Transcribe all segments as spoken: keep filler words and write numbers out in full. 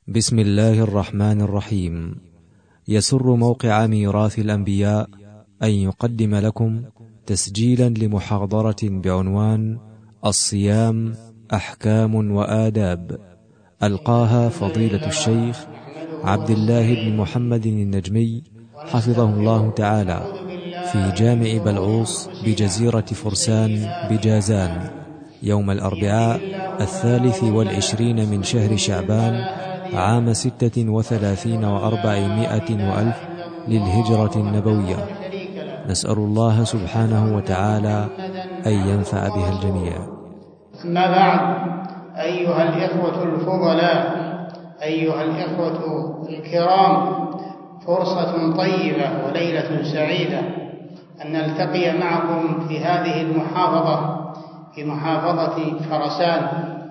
بسم الله الرحمن الرحيم. يسر موقع ميراث الأنبياء أن يقدم لكم تسجيلا لمحاضرة بعنوان الصيام أحكام وآداب، ألقاها فضيلة الشيخ عبد الله بن محمد النجمي حفظه الله تعالى في جامع بلعوص بجزيرة فرسان بجازان يوم الأربعاء الثالث والعشرين من شهر شعبان عام ستة وثلاثين وأربعمائة وألف للهجرة النبوية. نسأل الله سبحانه وتعالى أن ينفع بها الجميع. أما بعد، أيها الإخوة الفضلاء، أيها الإخوة الكرام، فرصة طيبة وليلة سعيدة أن نلتقي معكم في هذه المحافظة، في محافظة فرسان،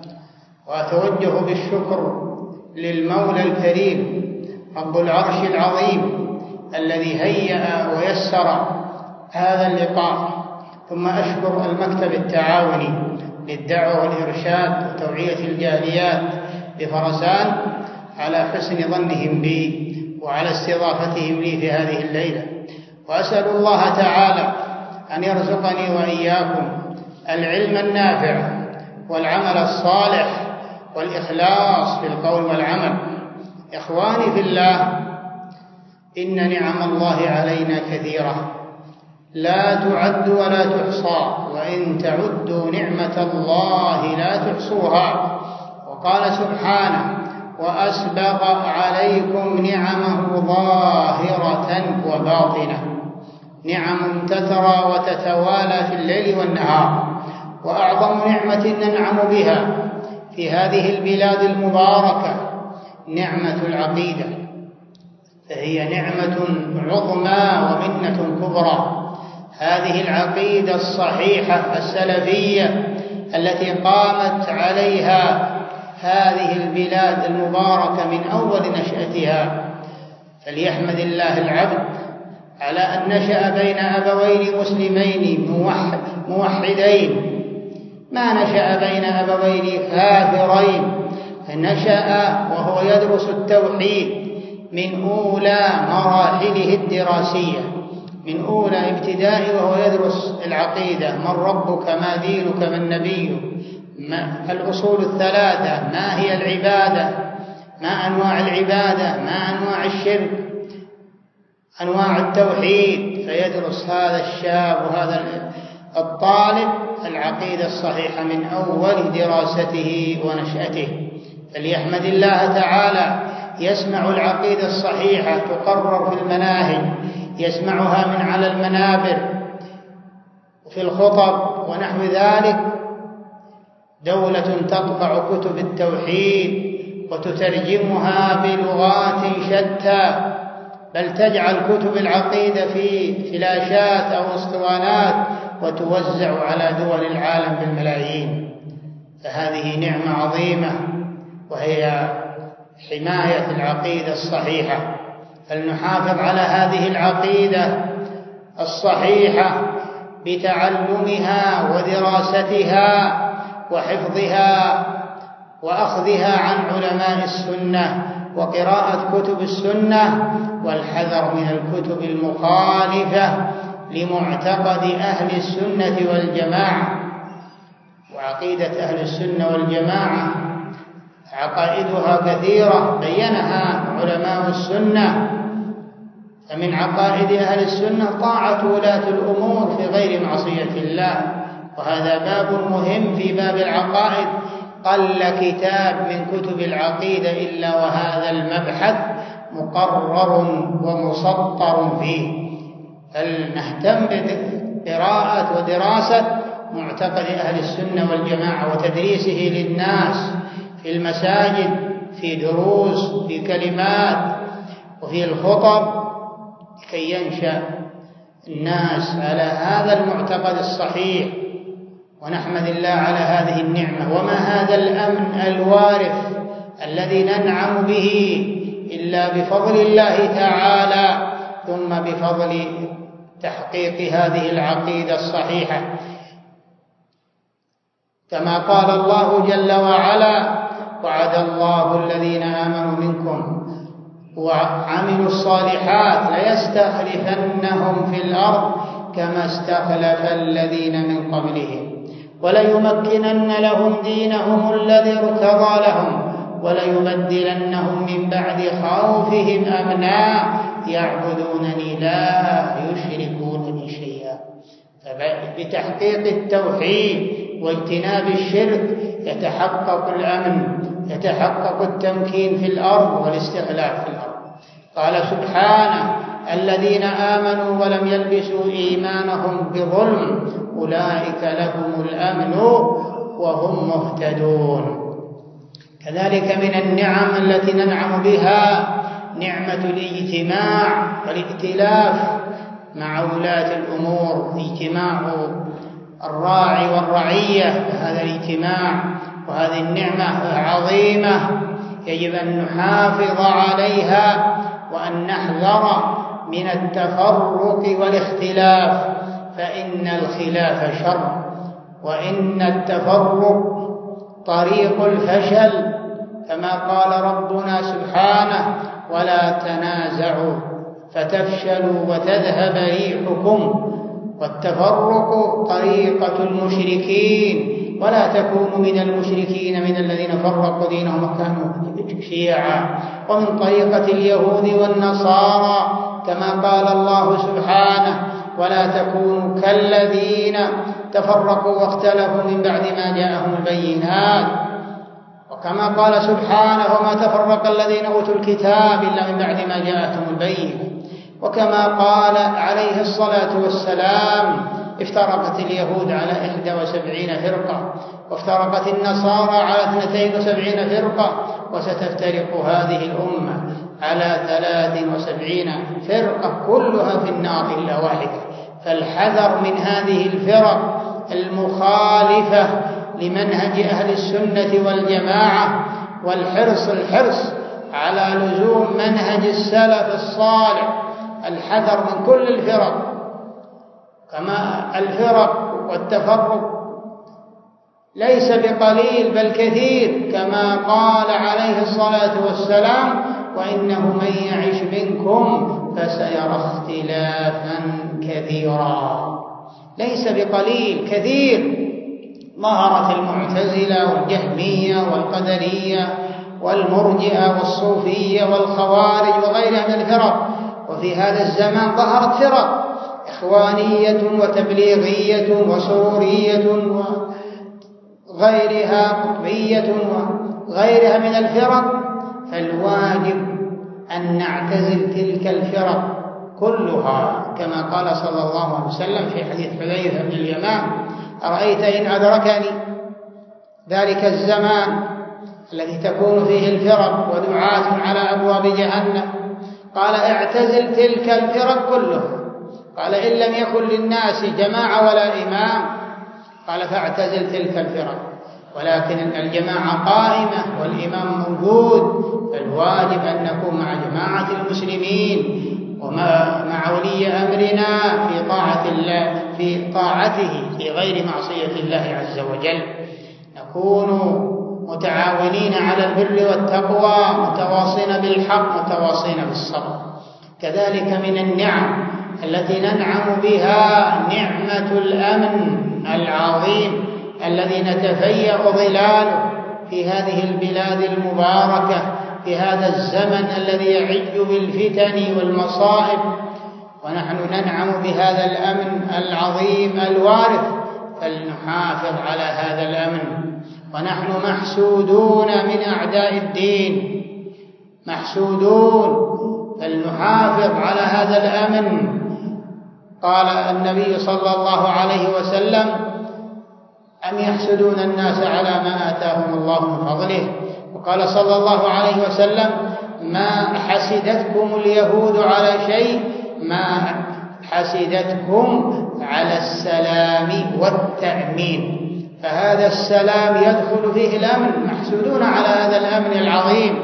وأتوجه بالشكر للمولى الكريم رب العرش العظيم الذي هيأ ويسر هذا اللقاء، ثم أشكر المكتب التعاوني للدعوة والإرشاد وتوعية الجاليات بفرسان على حسن ظنهم بي وعلى استضافتهم لي في هذه الليلة، وأسأل الله تعالى أن يرزقني وإياكم العلم النافع والعمل الصالح والإخلاص في القول والعمل. إخواني في الله، إن نعم الله علينا كثيرة لا تعد ولا تحصى، وإن تعدوا نعمة الله لا تحصوها. وقال سبحانه: وأسبغ عليكم نعمه ظاهرة وباطنة، نعم تترى وتتوالى في الليل والنهار. وأعظم نعمة ننعم بها في هذه البلاد المباركة نعمة العقيدة، فهي نعمة عظمى ومنة كبرى. هذه العقيدة الصحيحة السلفية التي قامت عليها هذه البلاد المباركة من أول نشأتها، فليحمد الله العبد على أن نشأ بين أبوين مسلمين موحدين، ما نشأ بين أبوين كافرين، نشأ وهو يدرس التوحيد من أولى مراحله الدراسية، من أولى ابتدائي وهو يدرس العقيدة: من ربك، ما دينك، من نبيك، ما الأصول الثلاثة، ما هي العبادة، ما أنواع العبادة، ما أنواع الشرك، أنواع التوحيد. فيدرس هذا الشاب وهذا الطالب العقيدة الصحيحة من أول دراسته ونشأته. فليحمد الله تعالى، يسمع العقيدة الصحيحة تقرر في المناهج، يسمعها من على المنابر وفي الخطب ونحو ذلك. دولة تطبع كتب التوحيد وتترجمها بلغات شتى، بل تجعل كتب العقيدة في فلاشات أو اسطوانات وتوزع على دول العالم بالملايين. فهذه نعمة عظيمة، وهي حماية العقيدة الصحيحة. فلنحافظ على هذه العقيدة الصحيحة بتعلمها ودراستها وحفظها وأخذها عن علماء السنة وقراءة كتب السنة، والحذر من الكتب المخالفة لمعتقد أهل السنة والجماعة. وعقيدة أهل السنة والجماعة عقائدها كثيرة بينها علماء السنة. فمن عقائد أهل السنة طاعة ولاة الأمور في غير معصية الله، وهذا باب مهم في باب العقائد. قل كتاب من كتب العقيدة إلا وهذا المبحث مقرر ومسطر فيه. فلنهتم بقراءة ودراسة معتقد أهل السنة والجماعة وتدريسه للناس في المساجد، في دروس، في كلمات، وفي الخطب، كي ينشأ الناس على هذا المعتقد الصحيح. ونحمد الله على هذه النعمة. وما هذا الأمن الوارث الذي ننعم به إلا بفضل الله تعالى، ثم بفضل تحقيق هذه العقيدة الصحيحة، كما قال الله جل وعلا: وعد الله الذين آمنوا منكم وعملوا الصالحات ليستخلفنهم في الأرض كما استخلف الذين من قبلهم وليمكنن لهم دينهم الذي ارتضى لهم وليبدلنهم من بعد خوفهم أمنا يعبدونني لا يشركون بي شيئا. فبتحقيق التوحيد واجتناب الشرك يتحقق الأمن، يتحقق التمكين في الأرض والاستخلاف في الأرض. قال سبحانه: الذين آمنوا ولم يلبسوا إيمانهم بظلم أولئك لهم الأمن وهم مهتدون. كذلك من النعم التي ننعم بها نعمة الاجتماع والائتلاف مع ولاة الأمور، اجتماع الراعي والرعية. هذا الاجتماع وهذه النعمة عظيمة يجب أن نحافظ عليها وأن نحذر من التفرق والاختلاف، فإن الخلاف شر وإن التفرق طريق الفشل، كما قال ربنا سبحانه: ولا تنازعوا فتفشلوا وتذهب ريحكم. والتفرق طريقة المشركين، ولا تكونوا من المشركين من الذين فرقوا دينهم وكانوا شيعا، ومن طريقة اليهود والنصارى، كما قال الله سبحانه: ولا تكونوا كالذين تفرقوا واختلفوا من بعد ما جاءهم البينات. وكما قال سبحانه: وما تفرق الذين أوتوا الكتاب إلا من بعد ما جاءتهم البينات. وكما قال عليه الصلاة والسلام: افترقت اليهود على إحدى وسبعين فرقة، وافترقت النصارى على اثنتين وسبعين فرقة، وستفترق هذه الأمة على ثلاث وسبعين فرقة كلها في النار إلا واحدة. فالحذر من هذه الفرق المخالفة لمنهج أهل السنة والجماعة، والحرص الحرص على لزوم منهج السلف الصالح، الحذر من كل الفرق. كما الفرق والتفرق ليس بقليل بل كثير، كما قال عليه الصلاة والسلام: وإنه من يعش منكم فسيرى اختلافا كثيرا. ليس بقليل، كثير. ظهرت المعتزلة والجهمية والقدرية والمرجئة والصوفية والخوارج وغيرها من الفرق. وفي هذا الزمان ظهرت فرق إخوانية وتبليغية وسرورية وغيرها، قطبية وغيرها من الفرق. فالواجب أن نعتزل تلك الفرق كلها، كما قال صلى الله عليه وسلم في حديث حذيفة بن اليمان: أرأيت إن أدركني ذلك الزمان الذي تكون فيه الفرق ودعاة على أبواب جهنم، قال: اعتزل تلك الفرق كلها. قال: إن لم يكن للناس جماعة ولا إمام، قال: فاعتزل تلك الفرق. ولكن الجماعة قائمة والإمام موجود، فالواجب أن نكون مع جماعة المسلمين ومع ولي أمرنا في طاعة الله، في طاعته في غير معصية الله عز وجل. نكون متعاونين على البر والتقوى، متواصين بالحق، متواصين بالصبر. كذلك من النعم التي ننعم بها نعمة الأمن العظيم الذي نتفيأ ظلاله في هذه البلاد المباركة في هذا الزمن الذي يعج بالفتن والمصائب، ونحن ننعم بهذا الأمن العظيم الوارث، فلنحافظ على هذا الأمن. ونحن محسودون من أعداء الدين، محسودون، فلنحافظ على هذا الأمن. قال النبي صلى الله عليه وسلم: أم يحسدون الناس على ما آتاهم الله من فضله. وقال صلى الله عليه وسلم: ما حسدتكم اليهود على شيء، ما حسدتكم على السلام والتأمين. فهذا السلام يدخل فيه الأمن، محسودون على هذا الأمن العظيم،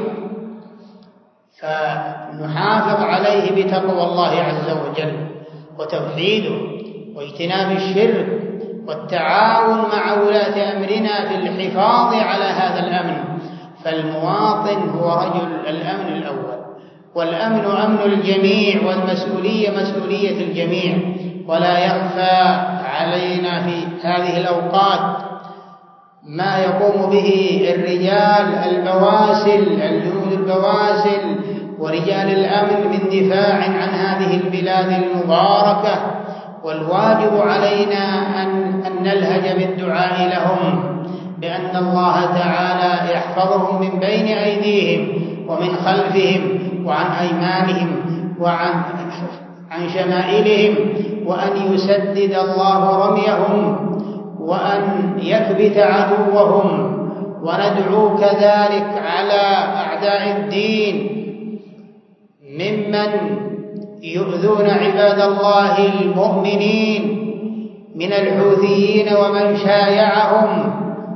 فنحافظ عليه بتقوى الله عز وجل وتوحيده واجتناب الشرك والتعاون مع ولاة أمرنا في الحفاظ على هذا الأمن. فالمواطن هو رجل الأمن الأول، والأمن أمن الجميع، والمسؤولية مسؤولية الجميع. ولا يخفى علينا في هذه الأوقات ما يقوم به الرجال البواسل، الجنود البواسل ورجال الأمن من دفاع عن هذه البلاد المباركة، والواجب علينا أن نلهج بالدعاء لهم بأن الله تعالى يحفظهم من بين أيديهم ومن خلفهم وعن أيمانهم وعن عن شمائلهم، وأن يسدد الله رميهم وأن يكبت عدوهم. وندعو كذلك على أعداء الدين ممن يؤذون عباد الله المؤمنين من الحوثيين ومن شايعهم،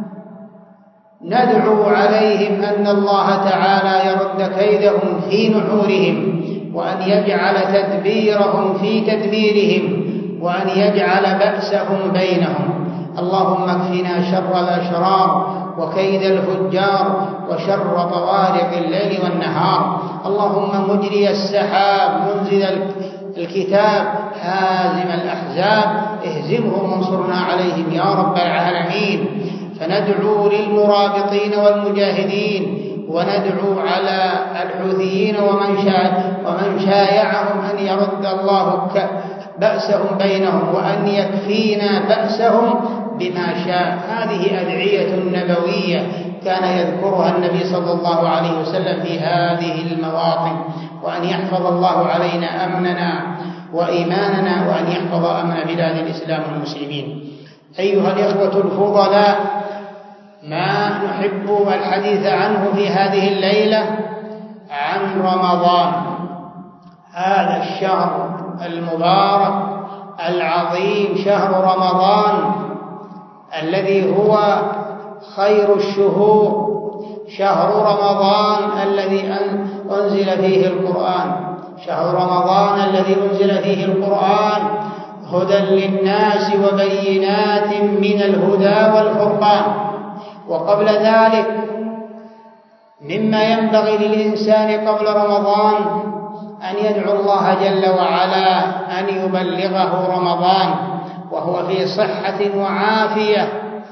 ندعو عليهم أن الله تعالى يرد كيدهم في نحورهم، وأن يجعل تدبيرهم في تدبيرهم، وأن يجعل بأسهم بينهم. اللهم اكفنا شر الأشرار وكيد الفجار وشر طوارق الليل والنهار. اللهم مجري السحاب منزل الكتاب هازم الأحزاب اهزمهم وانصرنا عليهم يا رب العالمين. فندعو للمرابطين والمجاهدين، وندعو على الحوثيين ومن شايعهم أن يرد الله بأسهم بينهم، وأن يكفينا بأسهم بما شاء. هذه أدعية نبوية كان يذكرها النبي صلى الله عليه وسلم في هذه المواطن، وأن يحفظ الله علينا أمننا وإيماننا، وأن يحفظ أمن بلاد الإسلام والمسلمين. أيها الإخوة الفضلاء، ما نحب الحديث عنه في هذه الليلة عن رمضان، هذا الشهر المبارك العظيم، شهر رمضان الذي هو خير الشهور، شهر رمضان الذي أنزل فيه القرآن، شهر رمضان الذي أنزل فيه القرآن هدى للناس وبينات من الهدى والفرقان. وقبل ذلك مما ينبغي للإنسان قبل رمضان أن يدعو الله جل وعلا أن يبلغه رمضان وهو في صحة وعافية،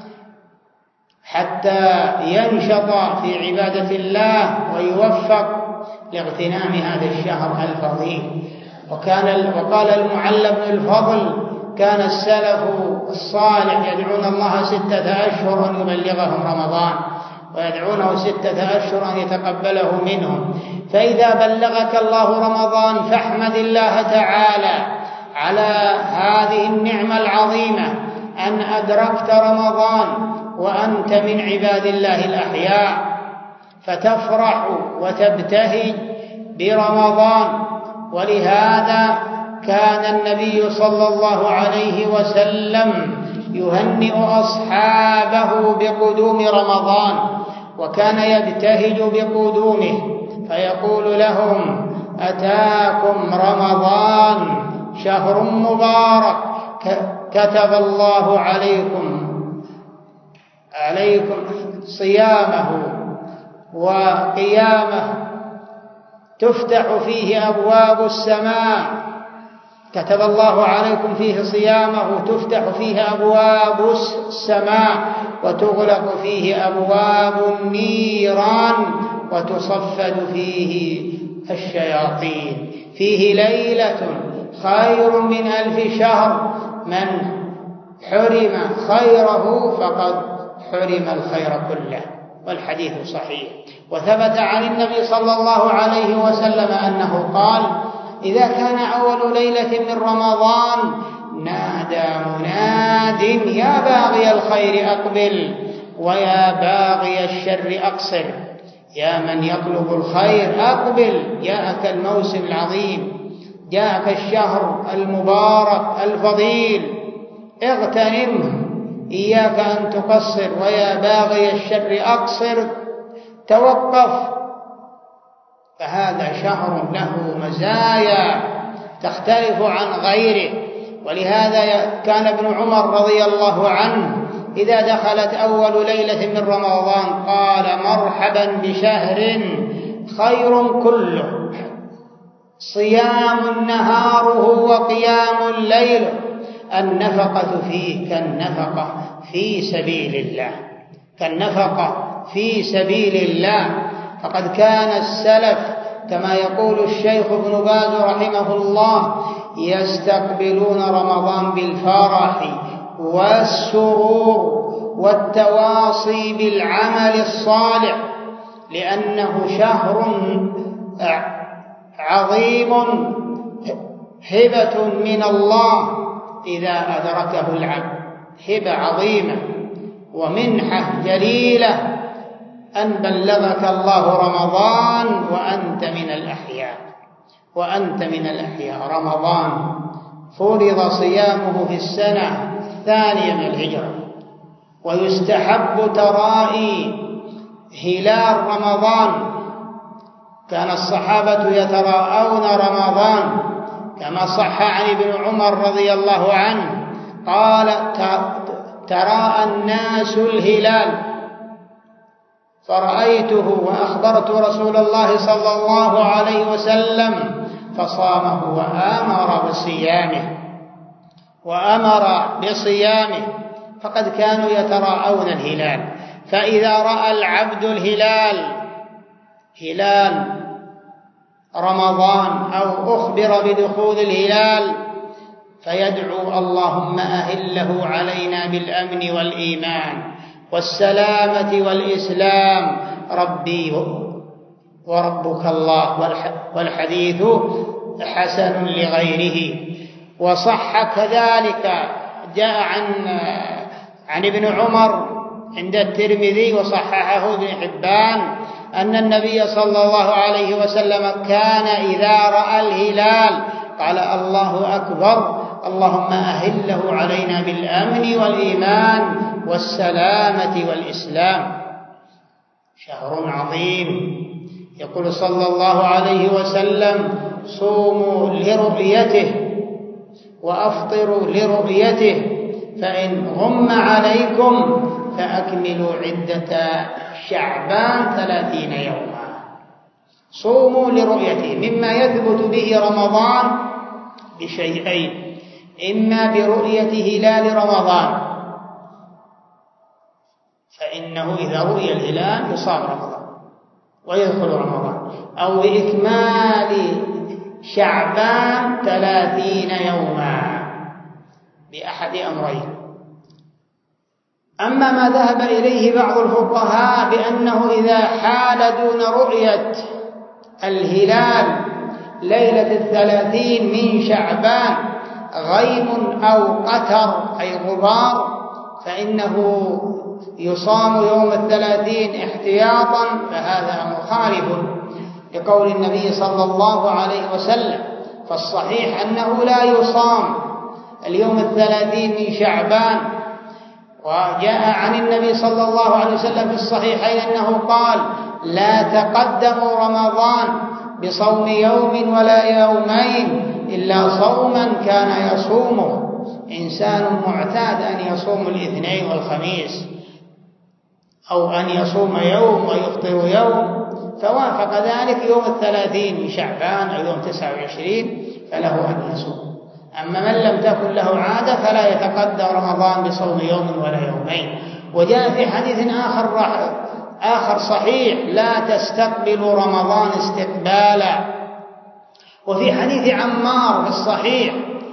حتى ينشط في عبادة الله ويوفق لاغتنام هذا الشهر الفضيل. وكان وقال المعلى بن الفضل: كان السلف الصالح يدعون الله ستة أشهر أن يبلغهم رمضان، ويدعونه ستة أشهر أن يتقبله منهم. فإذا بلغك الله رمضان فاحمد الله تعالى على هذه النعمة العظيمة أن أدركت رمضان وأنت من عباد الله الأحياء، فتفرح وتبتهج برمضان. ولهذا كان النبي صلى الله عليه وسلم يهنئ أصحابه بقدوم رمضان، وكان يبتهج بقدومه فيقول لهم: أتاكم رمضان شهر مبارك كتب الله عليكم عليكم صيامه وقيامه، تفتح فيه أبواب السماء، كتب الله عليكم فيه صيامه تفتح فيه أبواب السماء وتغلق فيه أبواب النيران وتصفد فيه الشياطين، فيه ليلة خير من ألف شهر، من حرم خيره فقد حرم الخير كله. والحديث صحيح. وثبت عن النبي صلى الله عليه وسلم أنه قال: إذا كان أول ليلة من رمضان نادى مناد: يا باغي الخير أقبل ويا باغي الشر أقصر. يا من يطلب الخير أقبل، جاءك الموسم العظيم، جاءك الشهر المبارك الفضيل، اغتنمه، إياك أن تقصر. ويا باغي الشر أقصر، توقف. فهذا شهر له مزايا تختلف عن غيره. ولهذا كان ابن عمر رضي الله عنه إذا دخلت أول ليلة من رمضان قال مرحبا بشهر خير كله، صيام نهاره وقيام الليل، النفقة فيه كالنفقة في سبيل الله، كالنفقة في سبيل الله. فقد كان السلف كما يقول الشيخ ابن باز رحمه الله يستقبلون رمضان بالفرح والسرور والتواصي بالعمل الصالح، لأنه شهر عظيم هبة من الله إذا أدركه العبد، هبة عظيمة ومنحة جليلة أن بلغك الله رمضان وأنت من الأحياء، وأنت من الأحياء. رمضان فرض صيامه في السنة الثانية من الهجرة، ويستحب ترائي هلال رمضان، كان الصحابة يتراءون رمضان كما صح عن ابن عمر رضي الله عنه قال تراءى الناس الهلال فرأيته وأخبرت رسول الله صلى الله عليه وسلم فصامه وأمر بصيامه وأمر بصيامه فقد كانوا يتراءون الهلال. فإذا رأى العبد الهلال هلال رمضان أو أخبر بدخول الهلال فيدعو اللهم أهله علينا بالأمن والإيمان والسلامة والإسلام ربي وربك الله، والحديث حسن لغيره. وصح كذلك جاء عن عن ابن عمر عند الترمذي وصححه ابن حبان أن النبي صلى الله عليه وسلم كان إذا رأى الهلال قال الله أكبر اللهم أهله علينا بالأمن والإيمان والسلامة والإسلام. شهر عظيم. يقول صلى الله عليه وسلم صوموا لرؤيته وأفطروا لرؤيته فإن غم عليكم فأكملوا عدة شعبان ثلاثين يوما. صوموا لرؤيته، مما يثبت به رمضان بشيئين: إما برؤية هلال رمضان، فإنه إذا رؤي الهلال يصام رمضان ويدخل رمضان، أو بإكمال شعبان ثلاثين يوما، بأحد أمرين. أما ما ذهب إليه بعض الفقهاء بأنه إذا حال دون رؤية الهلال ليلة الثلاثين من شعبان غيم أو قتر أي غبار فإنه يصام يوم الثلاثين احتياطا، فهذا مخالف لقول النبي صلى الله عليه وسلم. فالصحيح أنه لا يصام اليوم الثلاثين من شعبان. وجاء عن النبي صلى الله عليه وسلم في الصحيحين أنه قال لا تقدموا رمضان بصوم يوم ولا يومين إلا صوما كان يصومه إنسان معتاد أن يصوم الاثنين والخميس، أو أن يصوم يوم ويفطر يوم، فوافق ذلك يوم الثلاثين من شعبان أو يوم تسعة وعشرين فله أن يصوم. أما من لم تكن له عادة فلا يتقدم رمضان بصوم يوم ولا يومين. وجاء في حديث آخر آخر صحيح لا تستقبلوا رمضان استقبالا. وفي حديث عمار في الصحيح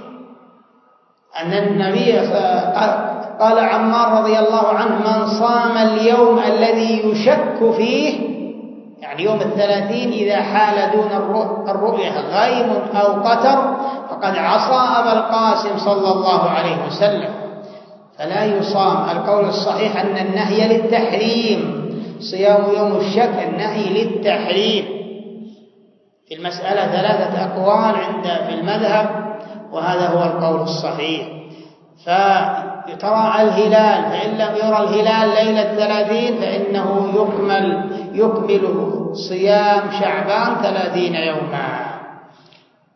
أن النبي قال عمار رضي الله عنه من صام اليوم الذي يشك فيه، يعني يوم الثلاثين إذا حال دون الرؤية غيم أو قتر فقد عصى أبا القاسم صلى الله عليه وسلم، فلا يصام. القول الصحيح أن النهي للتحريم، صيام يوم الشك النهي للتحريم. في المسألة ثلاثة أقوال عند في المذهب وهذا هو القول الصحيح. فترى الهلال، فإن لم يرى الهلال ليلة الثلاثين فإنه يكمل يكمل صيام شعبان ثلاثين يوما.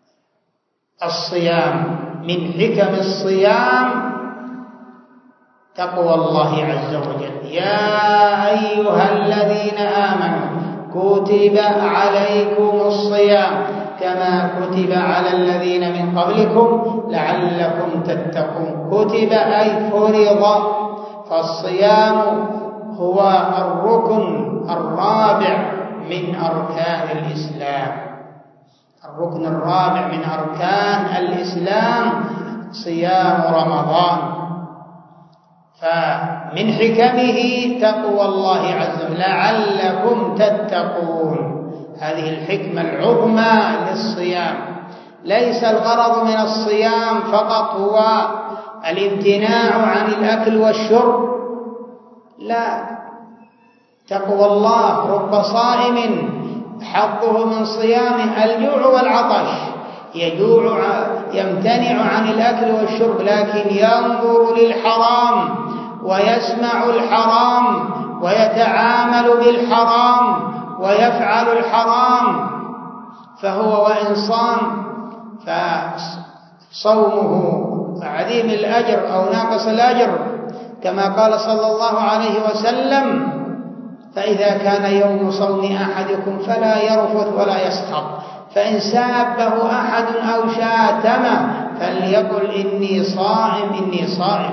الصيام من حكم الصيام تقوى الله عز وجل. يا أيها الذين آمنوا كتب عليكم الصيام كما كتب على الذين من قبلكم لعلكم تتقون. كتب أي فرض، فالصيام هو الركن الرابع من أركان الإسلام. الركن الرابع من أركان الإسلام صيام رمضان، فمن حكمه تقوى الله عز وجل لعلكم تتقون. هذه الحكمة العظمى للصيام. ليس الغرض من الصيام فقط هو الامتناع عن الأكل والشرب، لا، تقوى الله. رب صائم حظه من صيامه الجوع والعطش، يجوع يمتنع عن الأكل والشرب لكن ينظر للحرام ويسمع الحرام ويتعامل بالحرام ويفعل الحرام، فهو وإن صام فصومه عديم الأجر أو ناقص الأجر، كما قال صلى الله عليه وسلم: فإذا كان يوم صوم أحدكم فلا يرفث ولا يسخط، فإن سابه أحد أو شاتمه فليقل إني صائم إني صائم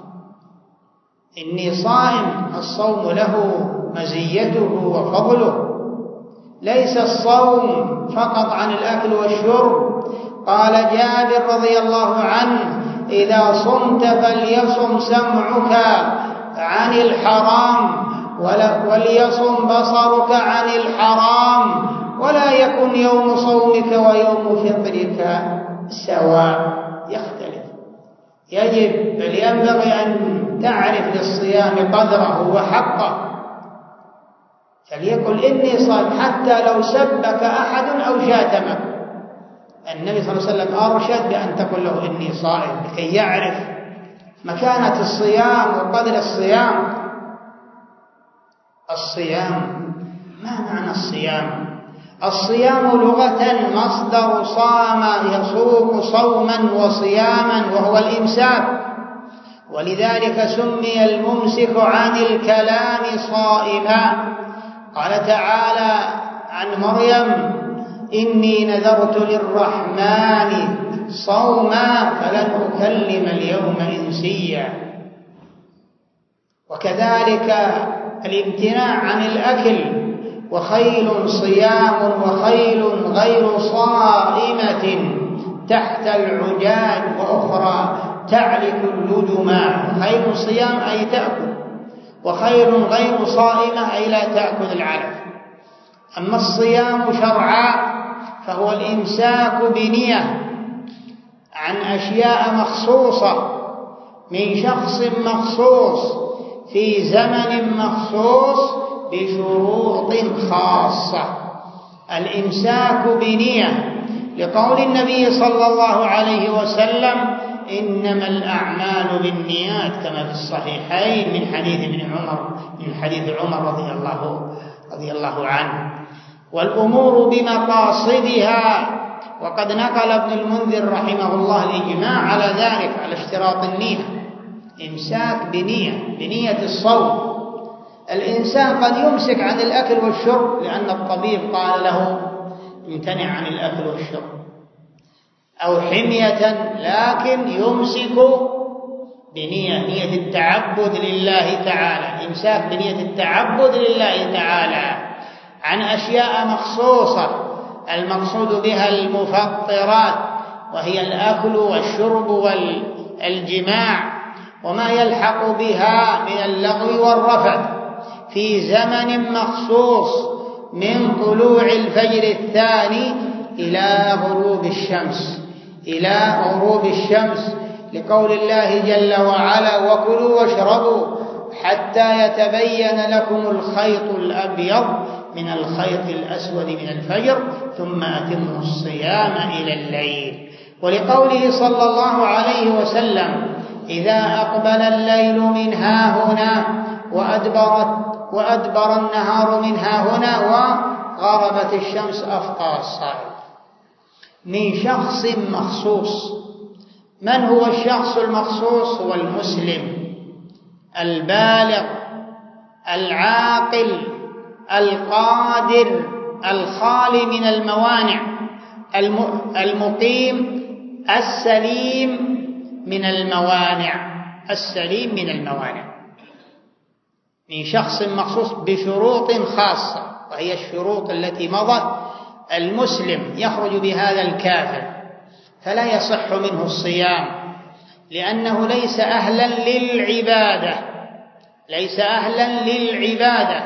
إني صائم. الصوم له مزيته وفضله، ليس الصوم فقط عن الأكل والشرب. قال جابر رضي الله عنه: إذا صمت فليصم سمعك عن الحرام وليصم بصرك عن الحرام، ولا يكن يوم صومك ويوم فطرك سواء، يختلف. يجب بل ينبغي أن تعرف للصيام قدره وحقه، فليقل إني صائم حتى لو سبك أحد أو شاتمك. النبي صلى الله عليه وسلم أرشد بأن تقول له إني صائم لكي يعرف مكانة الصيام وقدر الصيام. الصيام، ما معنى الصيام؟ الصيام لغة مصدر صام يصوم صوما وصياما، وهو الإمساك، ولذلك سمي الممسك عن الكلام صائما. قال تعالى عن مريم: إني نذرت للرحمن صوما فلن أكلم اليوم إنسيا. وكذلك الامتناع عن الأكل: وخيل صيام وخيل غير صائمة تحت العجاج وأخرى تعلك اللجما. خيل صيام أي تأكل، وخيل غير صائمة أي لا تأكل العلف. أما الصيام شرعا فهو الإمساك بنية عن أشياء مخصوصة من شخص مخصوص في زمن مخصوص بشروط خاصة. الإمساك بنية، لقول النبي صلى الله عليه وسلم: إنما الأعمال بالنيات، كما في الصحيحين من حديث ابن عمر من حديث عمر رضي الله رضي الله عنه. والأمور بمقاصدها، وقد نقل ابن المنذر رحمه الله الإجماع على ذلك، على اشتراط النية. إمساك بنية، بنية الصوم. الإنسان قد يمسك عن الأكل والشرب لأن الطبيب قال له امتنع عن الأكل والشرب أو حمية، لكن يمسك بنية نية التعبد لله تعالى، إمساك بنية التعبد لله تعالى عن أشياء مخصوصة المقصود بها المفطرات، وهي الأكل والشرب والجماع وما يلحق بها من اللغو والرفث في زمن مخصوص من طلوع الفجر الثاني إلى غروب الشمس إلى غروب الشمس لقول الله جل وعلا: وكلوا واشربوا حتى يتبين لكم الخيط الأبيض من الخيط الأسود من الفجر ثم أتموا الصيام إلى الليل. ولقوله صلى الله عليه وسلم: إذا أقبل الليل من ها هنا وأدبر, وأدبر النهار من ها هنا وغربت الشمس أفطر الصائم. من شخص مخصوص. من هو الشخص المخصوص؟ هو المسلم. البالغ العاقل القادر الخالي من الموانع المقيم السليم من الموانع السليم من الموانع من شخص مخصوص بشروط خاصة، وهي الشروط التي مضت. المسلم يخرج بهذا الكافر فلا يصح منه الصيام، لأنه ليس أهلا للعبادة ليس أهلا للعبادة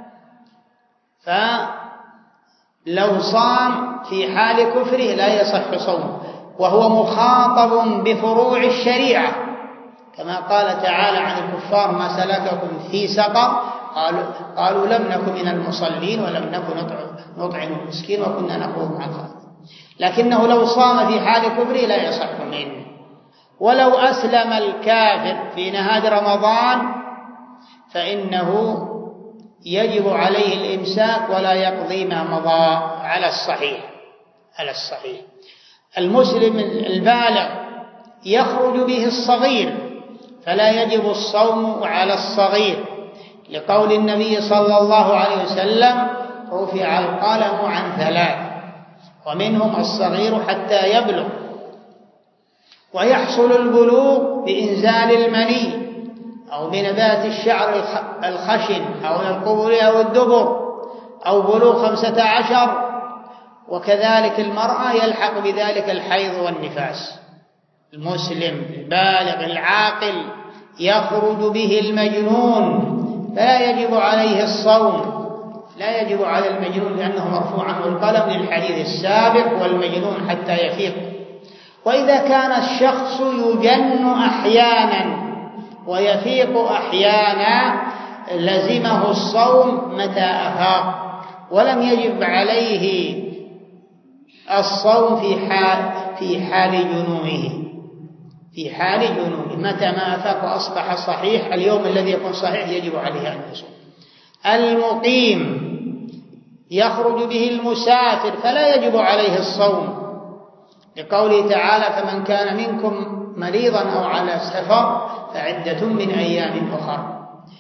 فلو صام في حال كفره لا يصح صومه، وهو مخاطب بفروع الشريعة كما قال تعالى عن الكفار: ما سلككم في سقر؟ قالوا, قالوا لم نكن من المصلين ولم نكن نطعم المسكين وكنا نخوض مع الخالدين. لكنه لو صام في حال كفره لا يصح منه. ولو أسلم الكافر في نهار رمضان فإنه يجب عليه الإمساك ولا يقضي ما مضى على الصحيح على الصحيح المسلم البالغ يخرج به الصغير فلا يجب الصوم على الصغير، لقول النبي صلى الله عليه وسلم: رفع القلم عن ثلاث ومنهم الصغير حتى يبلغ. ويحصل البلوغ بإنزال المني أو بنبات الشعر الخشن أو القبل أو الدبر أو بلوغ خمسة عشر، وكذلك المرأة يلحق بذلك الحيض والنفاس. المسلم البالغ العاقل يخرج به المجنون فلا يجب عليه الصوم، لا يجب على المجنون لأنه مرفوع عنه القلم للحديث السابق: والمجنون حتى يفيق. وإذا كان الشخص يجن أحيانا ويفيق أحيانا لزمه الصوم متى أفاق، ولم يجب عليه الصوم في حال في حال جنونه في حال جنونه متى ما أفاق وأصبح صحيح. اليوم الذي يكون صحيح يجب عليه أن يصوم. المقيم يخرج به المسافر فلا يجب عليه الصوم، لقوله تعالى: فمن كان منكم مريضا أو على سفر فعدة من أيام أخرى.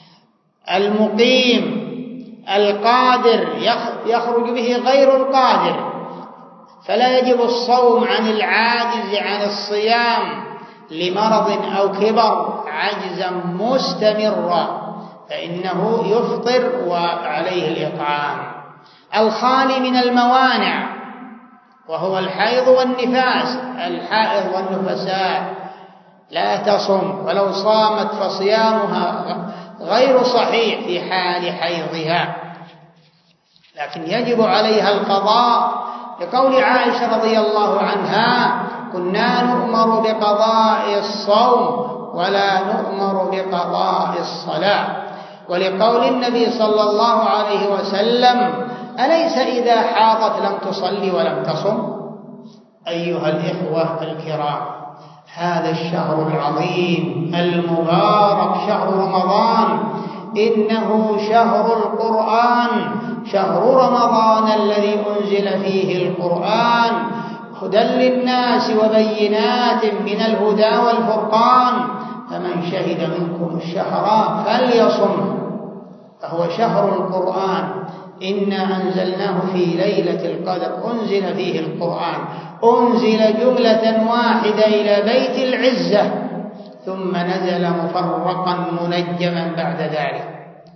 المقيم القادر يخرج به غير القادر فلا يجب الصوم عن العاجز عن الصيام لمرض أو كبر عجزا مستمرا، فإنه يفطر وعليه الإطعام. الخالي من الموانع وهو الحيض والنفاس، الحائض والنفساء لا تصم، ولو صامت فصيامها غير صحيح في حال حيضها، لكن يجب عليها القضاء، لقول عائشة رضي الله عنها: كنا نؤمر بقضاء الصوم ولا نؤمر بقضاء الصلاة. ولقول النبي صلى الله عليه وسلم: أليس إذا حاضت لم تصلي ولم تصم؟ أيها الإخوة الكرام، هذا الشهر العظيم المبارك شهر رمضان إنه شهر القرآن، شهر رمضان الذي أنزل فيه القرآن هدى للناس وبينات من الهدى والفرقان، فمن شهد منكم الشهر فليصم، فهو شهر القرآن. إنا أنزلناه في ليلة القدر، أنزل فيه القرآن، أنزل جملة واحدة إلى بيت العزة ثم نزل مفرقا منجما بعد ذلك.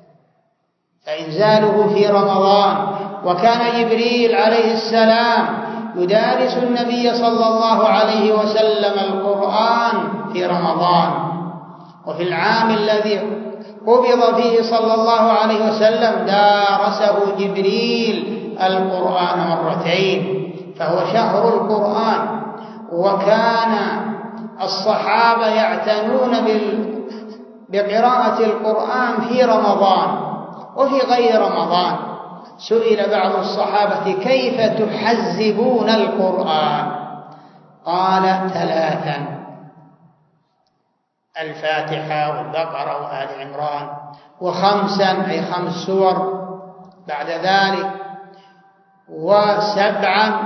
فإنزاله في رمضان، وكان جبريل عليه السلام يدارس النبي صلى الله عليه وسلم القرآن في رمضان. وفي العام الذي قبض فيه صلى الله عليه وسلم دارسه جبريل القرآن مرتين، فهو شهر القرآن. وكان الصحابة يعتنون بقراءة القرآن في رمضان وفي غير رمضان. سئل بعض الصحابة: كيف تحزبون القرآن؟ قال: ثلاثا: الفاتحة والبقرة وآل عمران، وخمسا أي خمس سور بعد ذلك، وسبعا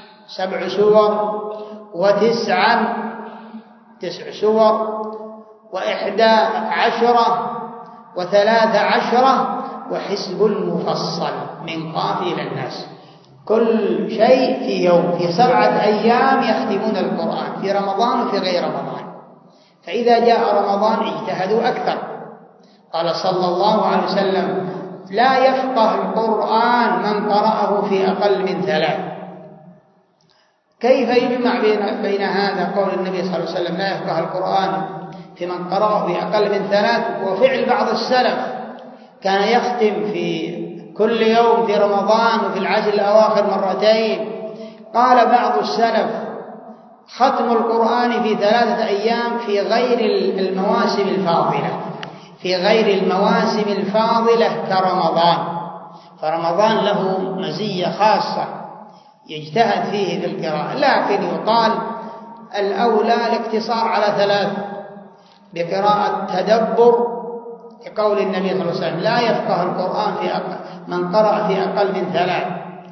سبع سور، وتسعا تسع سور، وإحدى عشرة وثلاث عشرة وحزب المفصل من قاف إلى الناس. كل شيء في يوم، في سبعة أيام يختمون القرآن، في رمضان وفي غير رمضان. فإذا جاء رمضان اجتهدوا أكثر. قال صلى الله عليه وسلم: لا يفقه القرآن من قرأه في أقل من ثلاث. كيف يجمع بين, بين هذا قول النبي صلى الله عليه وسلم لا يفقه القرآن في من قرأه في أقل من ثلاث وفعل بعض السلف كان يختم في كل يوم في رمضان وفي العشر الأواخر مرتين؟ قال بعض السلف: ختم القرآن في ثلاثة أيام في غير المواسم الفاضلة، في غير المواسم الفاضلة كرمضان، فرمضان له مزية خاصة يجتهد فيه في القراءة. لكن يقال الأولى الاقتصار على ثلاث بقراءة تدبر، كقول النبي صلى الله عليه وسلم: لا يفقه القرآن في أقل من قرأ في أقل من ثلاث.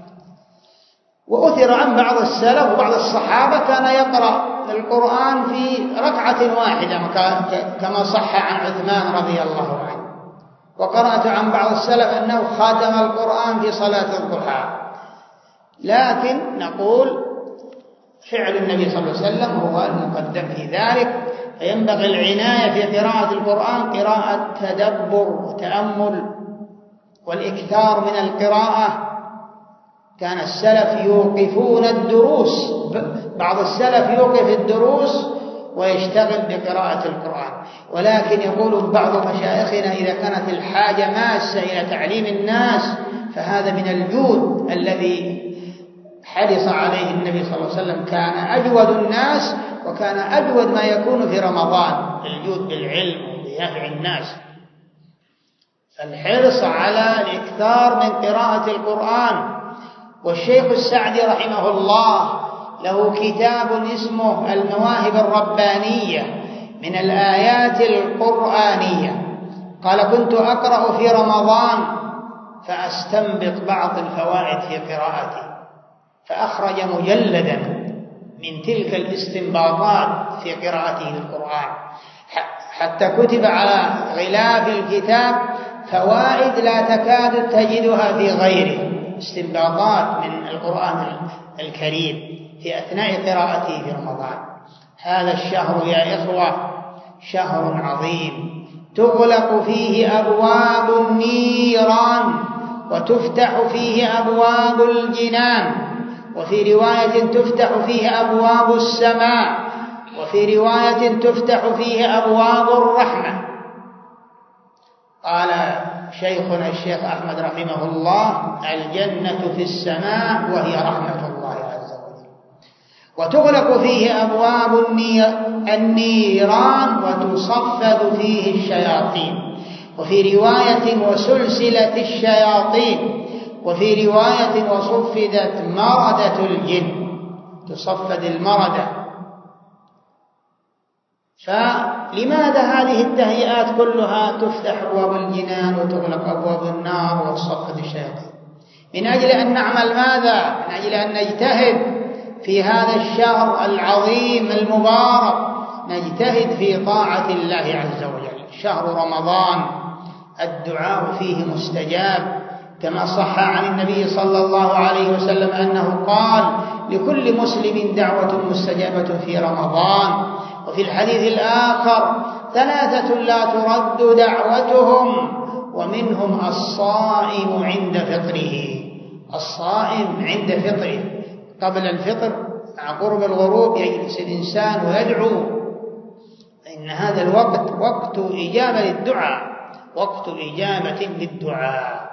وأثر عن بعض السلف وبعض الصحابة كان يقرأ القرآن في ركعة واحدة كما صح عن عثمان رضي الله عنه. وقرأت عن بعض السلف أنه خاتم القرآن في صلاة الضحى. لكن نقول فعل النبي صلى الله عليه وسلم هو المقدم في ذلك، فينبغي العناية في قراءة القرآن قراءة تدبر وتأمل والإكثار من القراءة. كان السلف يوقفون الدروس، بعض السلف يوقف الدروس ويشتغل بقراءة القرآن. ولكن يقول بعض مشايخنا: إذا كانت الحاجة ماسة إلى تعليم الناس فهذا من الجود الذي حرص عليه النبي صلى الله عليه وسلم. كان أجود الناس وكان أجود ما يكون في رمضان، الجود بالعلم وبنفع الناس. فالحرص على الإكثار من قراءة القرآن. والشيخ السعدي رحمه الله له كتاب اسمه المواهب الربانية من الآيات القرآنية. قال: كنت أقرأ في رمضان فأستنبط بعض الفوائد في قراءتي، فأخرج مجلدا من تلك الاستنباطات في قراءته للقرآن، حتى كتب على غلاف الكتاب فوائد لا تكاد تجدها في غيره، استنباطات من القرآن الكريم في أثناء قراءته في رمضان. هذا الشهر يا إخوة شهر عظيم تغلق فيه أبواب النيران وتفتح فيه أبواب الجنان، وفي رواية تفتح فيه أبواب السماء، وفي رواية تفتح فيه أبواب الرحمة. قال شيخنا الشيخ أحمد رحمه الله: الجنة في السماء وهي رحمة الله عز وجل. وتغلق فيه أبواب النيران وتصفد فيه الشياطين، وفي رواية وسلسلة الشياطين، وفي رواية وصفدت مردة الجن، تصفد المردة. فلماذا هذه التهيئات كلها؟ تفتح أبواب الجنان وتغلق أبواب النار وتصفد الشياطين من أجل أن نعمل ماذا؟ من أجل أن نجتهد في هذا الشهر العظيم المبارك، نجتهد في طاعة الله عز وجل. شهر رمضان الدعاء فيه مستجاب، كما صح عن النبي صلى الله عليه وسلم أنه قال: لكل مسلم دعوة مستجابة في رمضان. وفي الحديث الآخر: ثلاثة لا ترد دعوتهم ومنهم الصائم عند فطره. الصائم عند فطره، قبل الفطر مع قرب الغروب يجلس الإنسان ويدعو، فإن هذا الوقت وقت إجابة للدعاء، وقت إجابة للدعاء.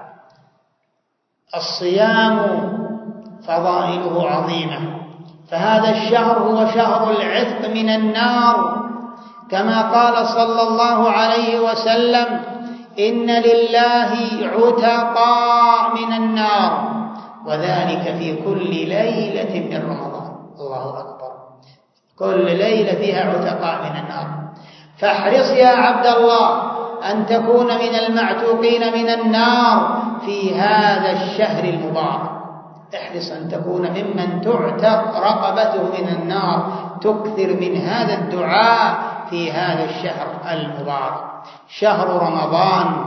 الصيام فضائله عظيمة، فهذا الشهر هو شهر العتق من النار، كما قال صلى الله عليه وسلم: إن لله عتقاء من النار، وذلك في كل ليلة من رمضان. الله أكبر، كل ليلة فيها عتقاء من النار. فاحرص يا عبد الله أن تكون من المعتوقين من النار في هذا الشهر المبارك. احرص أن تكون ممن تعتق رقبته من النار. تكثر من هذا الدعاء في هذا الشهر المبارك شهر رمضان.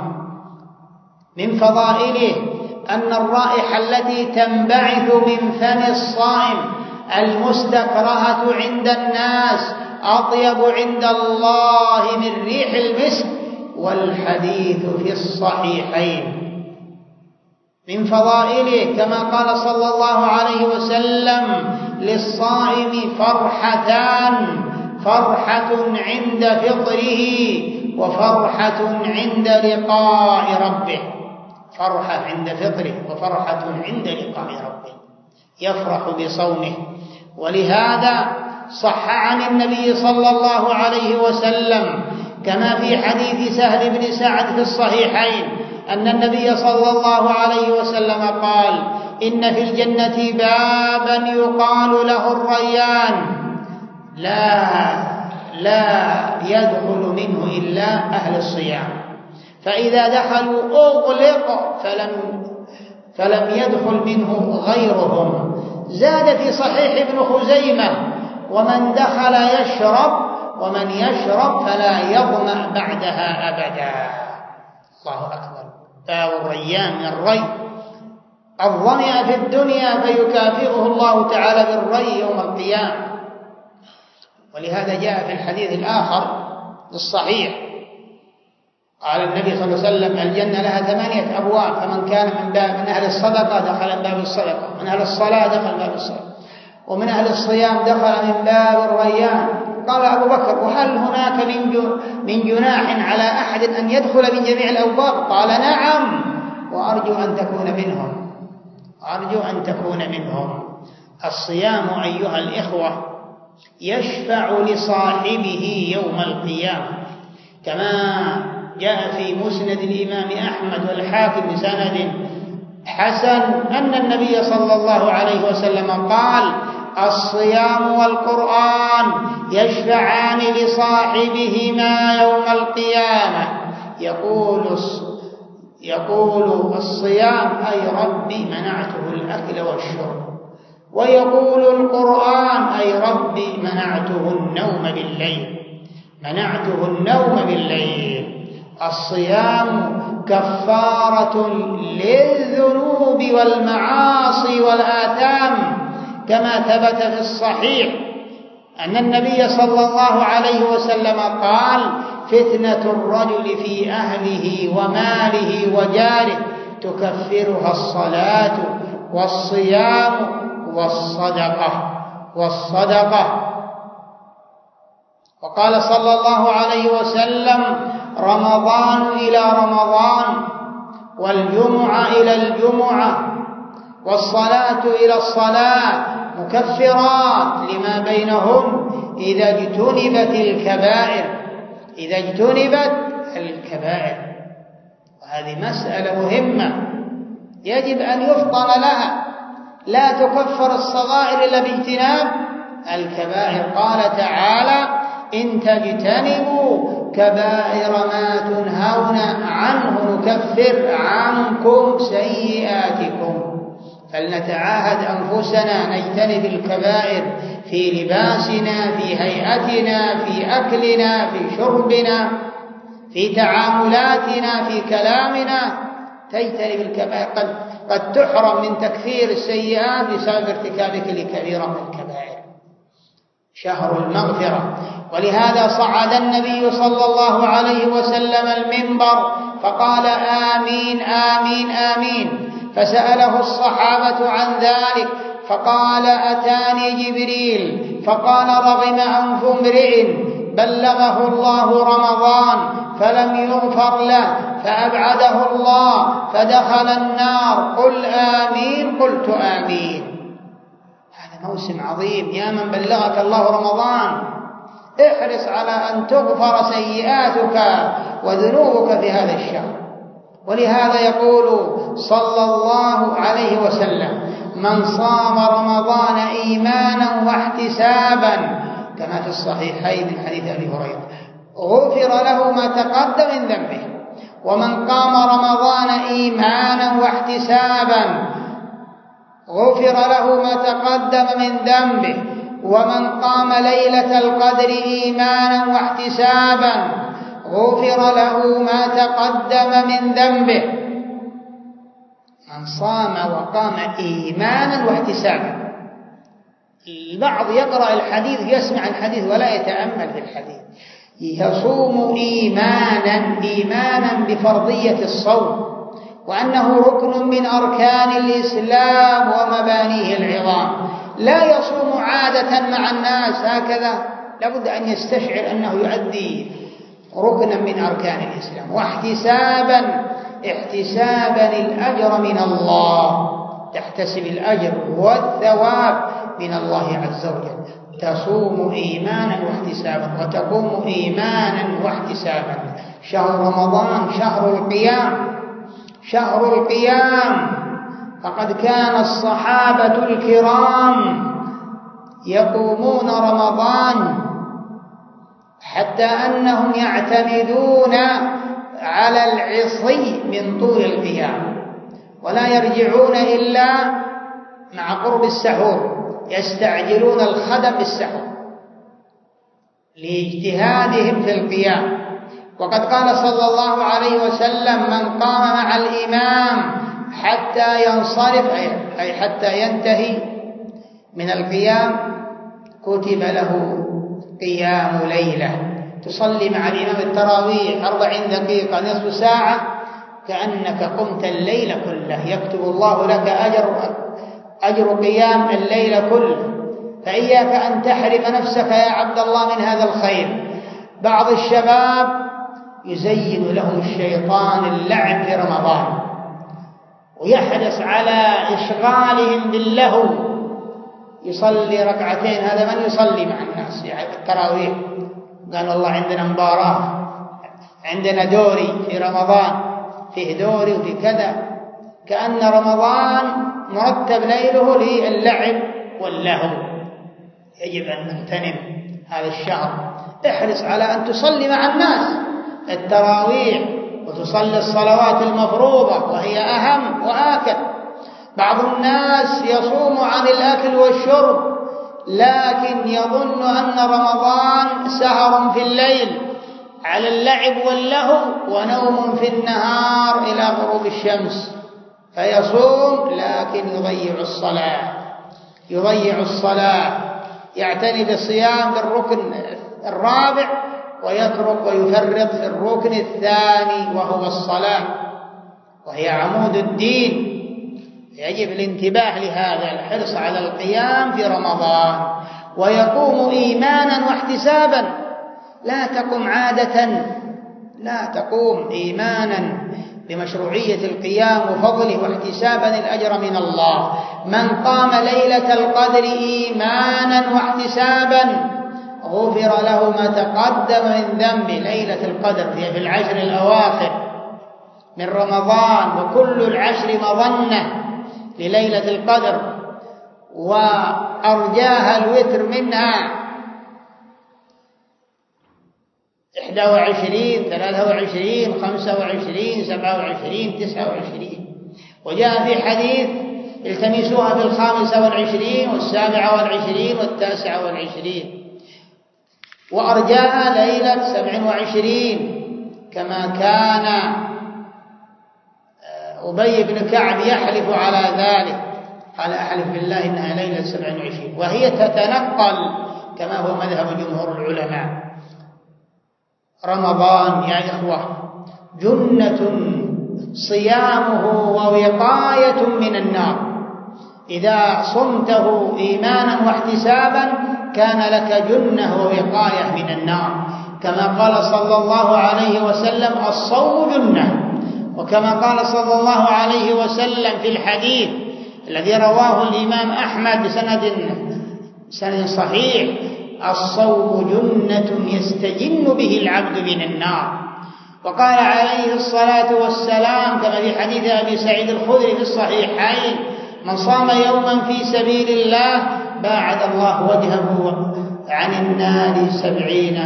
من فضائله أن الرائحة التي تنبعث من فم الصائم المستكرهة عند الناس أطيب عند الله من ريح المسك، والحديث في الصحيحين. من فضائله كما قال صلى الله عليه وسلم: للصائم فرحتان، فرحة عند فطره وفرحة عند لقاء ربه. فرحة عند فطره وفرحة عند لقاء ربه، يفرح بصومه. ولهذا صح عن النبي صلى الله عليه وسلم كما في حديث سهل بن سعد في الصحيحين أن النبي صلى الله عليه وسلم قال: إن في الجنة بابا يقال له الريان، لا لا يدخل منه إلا أهل الصيام، فإذا دخلوا أغلق فلم, فلم يدخل منه غيرهم. زاد في صحيح ابن خزيمة: ومن دخل يشرب ومن يشرب فلا يظمأ بعدها أبدا. الله أكبر. باب الريان من الري، الظمأ في الدنيا فيكافئه الله تعالى بالري يوم القيامة. ولهذا جاء في الحديث الآخر الصحيح قال النبي صلى الله عليه وسلم: الجنة لها ثمانية أبواب، فمن كان من باب من أهل الصدقة دخل من باب الصدقة، من أهل الصلاة دخل من باب الصلاة، ومن أهل الصيام دخل من باب الريان. قال أبو بكر: وهل هناك من جناح على أحد أن يدخل من جميع الأبواب؟ قال: نعم، وأرجو أن تكون منهم، أرجو أن تكون منهم. الصيام أيها الإخوة يشفع لصاحبه يوم القيامة، كما جاء في مسند الإمام أحمد والحاكم بسند حسن أن النبي صلى الله عليه وسلم قال: الصيام والقرآن يشفعان لصاحبهما يوم القيامة. يقول يقول الصيام: أي ربي منعته الأكل والشرب، ويقول القرآن: أي ربي منعته النوم بالليل، منعته النوم بالليل. الصيام كفارة للذنوب والمعاصي والآثام، كما ثبت في الصحيح أن النبي صلى الله عليه وسلم قال: فتنة الرجل في أهله وماله وجاره تكفرها الصلاة والصيام والصدقة والصدقة. وقال صلى الله عليه وسلم: رمضان إلى رمضان، والجمعة إلى الجمعة، والصلاة إلى الصلاة مكفرات لما بينهم إذا اجتنبت الكبائر، إذا اجتنبت الكبائر. وهذه مسألة مهمة يجب أن يفطن لها، لا تكفر الصغائر إلا باجتناب الكبائر. قال تعالى: إن تجتنبوا كبائر ما تنهون عنه نكفر عنكم سيئاتكم. فلنتعاهد أنفسنا نجتنب الكبائر في لباسنا، في هيئتنا، في أكلنا، في شربنا، في تعاملاتنا، في كلامنا، تجتنب الكبائر. قد, قد تحرم من تكفير السيئات بسبب ارتكابك لكبيرة من الكبائر. شهر المغفرة. ولهذا صعد النبي صلى الله عليه وسلم المنبر فقال: آمين آمين آمين. فسأله الصحابة عن ذلك فقال: أتاني جبريل فقال: رغم أنف امرئ بلغه الله رمضان فلم يغفر له فأبعده الله فدخل النار، قل آمين. قلت آمين. هذا موسم عظيم، يا من بلغك الله رمضان احرص على أن تغفر سيئاتك وذنوبك في هذا الشهر. ولهذا يقول صلى الله عليه وسلم: من صام رمضان إيمانا واحتسابا، كما في الصحيحين من حديث أبي هريرة، غفر له ما تقدم من ذنبه. ومن قام رمضان إيمانا واحتسابا غفر له ما تقدم من ذنبه. ومن قام ليلة القدر إيمانا واحتسابا غفر له ما تقدم من ذنبه. من صام وقام إيمانا واحتسابا. البعض يقرأ الحديث يسمع الحديث ولا يتأمل في الحديث. يصوم إيمانا إيمانا بفرضية الصوم وأنه ركن من أركان الإسلام ومبانيه العظام. لا يصوم عادة مع الناس هكذا، لابد أن يستشعر أنه يؤدي ركنا من أركان الإسلام. واحتسابا احتسابا الأجر من الله، تحتسب الأجر والثواب من الله عز وجل. تصوم إيمانا واحتسابا وتقوم إيمانا واحتسابا. شهر رمضان شهر القيام، شهر القيام. فقد كان الصحابة الكرام يقومون رمضان حتى أنهم يعتمدون على العصي من طول القيام، ولا يرجعون إلا مع قرب السحور، يستعجلون الخدم بالسحور لاجتهادهم في القيام. وقد قال صلى الله عليه وسلم: من قام مع الإمام حتى ينصرف أي حتى ينتهي من القيام كتب له قيام ليلة. تصلي مع الإمام التراويح أربعين دقيقة نصف ساعة كأنك قمت الليل كله، يكتب الله لك أجر أجر قيام الليل كله. فإياك أن تحرم نفسك يا عبد الله من هذا الخير. بعض الشباب يزين لهم الشيطان اللعب في رمضان ويحرص على إشغالهم باللهو، يصلي ركعتين. هذا من يصلي مع الناس يعني التراويح، قال والله عندنا مباراة، عندنا دوري في رمضان، فيه دوري وفي كذا، كأن رمضان مرتب ليله للعب واللهو. يجب أن نغتنم هذا الشهر. احرص على أن تصلي مع الناس التراويح وتصلي الصلوات المفروضة وهي أهم وآكد. بعض الناس يصوم عن الأكل والشرب لكن يظن أن رمضان سهر في الليل على اللعب واللهو ونوم في النهار إلى غروب الشمس، فيصوم لكن يضيع الصلاة يضيع الصلاة يعتني بالصيام بالركن الرابع ويترك ويفرط في الركن الثاني وهو الصلاة، وهي عمود الدين. يجب الانتباه لهذا، الحرص على القيام في رمضان. ويقوم إيمانا واحتسابا، لا تقوم عادة، لا تقوم إيمانا بمشروعية القيام وفضله واحتسابا الأجر من الله. من قام ليلة القدر إيمانا واحتسابا غفر له ما تقدم من ذنبه. ليلة القدر هي في العشر الأواخر من رمضان، وكل العشر مظنة لليلة القدر، وأرجاها الوتر منها إحدى وعشرين ثلاثة وعشرين خمسة وعشرين سبعة وعشرين تسعة وعشرين. وجاء في حديث: التمسوها في الخامسة والعشرين والسابعة والعشرين والتاسعة والعشرين. وأرجاها ليلة سبع وعشرين، كما كان أبي بن كعب يحلف على ذلك، قال: أحلف بالله إنها ليلة سبع وعشرين. وهي تتنقل كما هو مذهب جمهور العلماء. رمضان يا إخوة جنة صيامه ووقاية من النار. إذا صمته إيمانا واحتسابا كان لك جنة ووقاية من النار، كما قال صلى الله عليه وسلم: الصوم جنة. وكما قال صلى الله عليه وسلم في الحديث الذي رواه الإمام أحمد بسند سند صحيح: الصوم جنة يستجن به العبد من النار. وقال عليه الصلاة والسلام كما في حديث أبي سعيد الخدري في الصحيحين: من صام يوما في سبيل الله باعد الله وجهه عن النار سبعين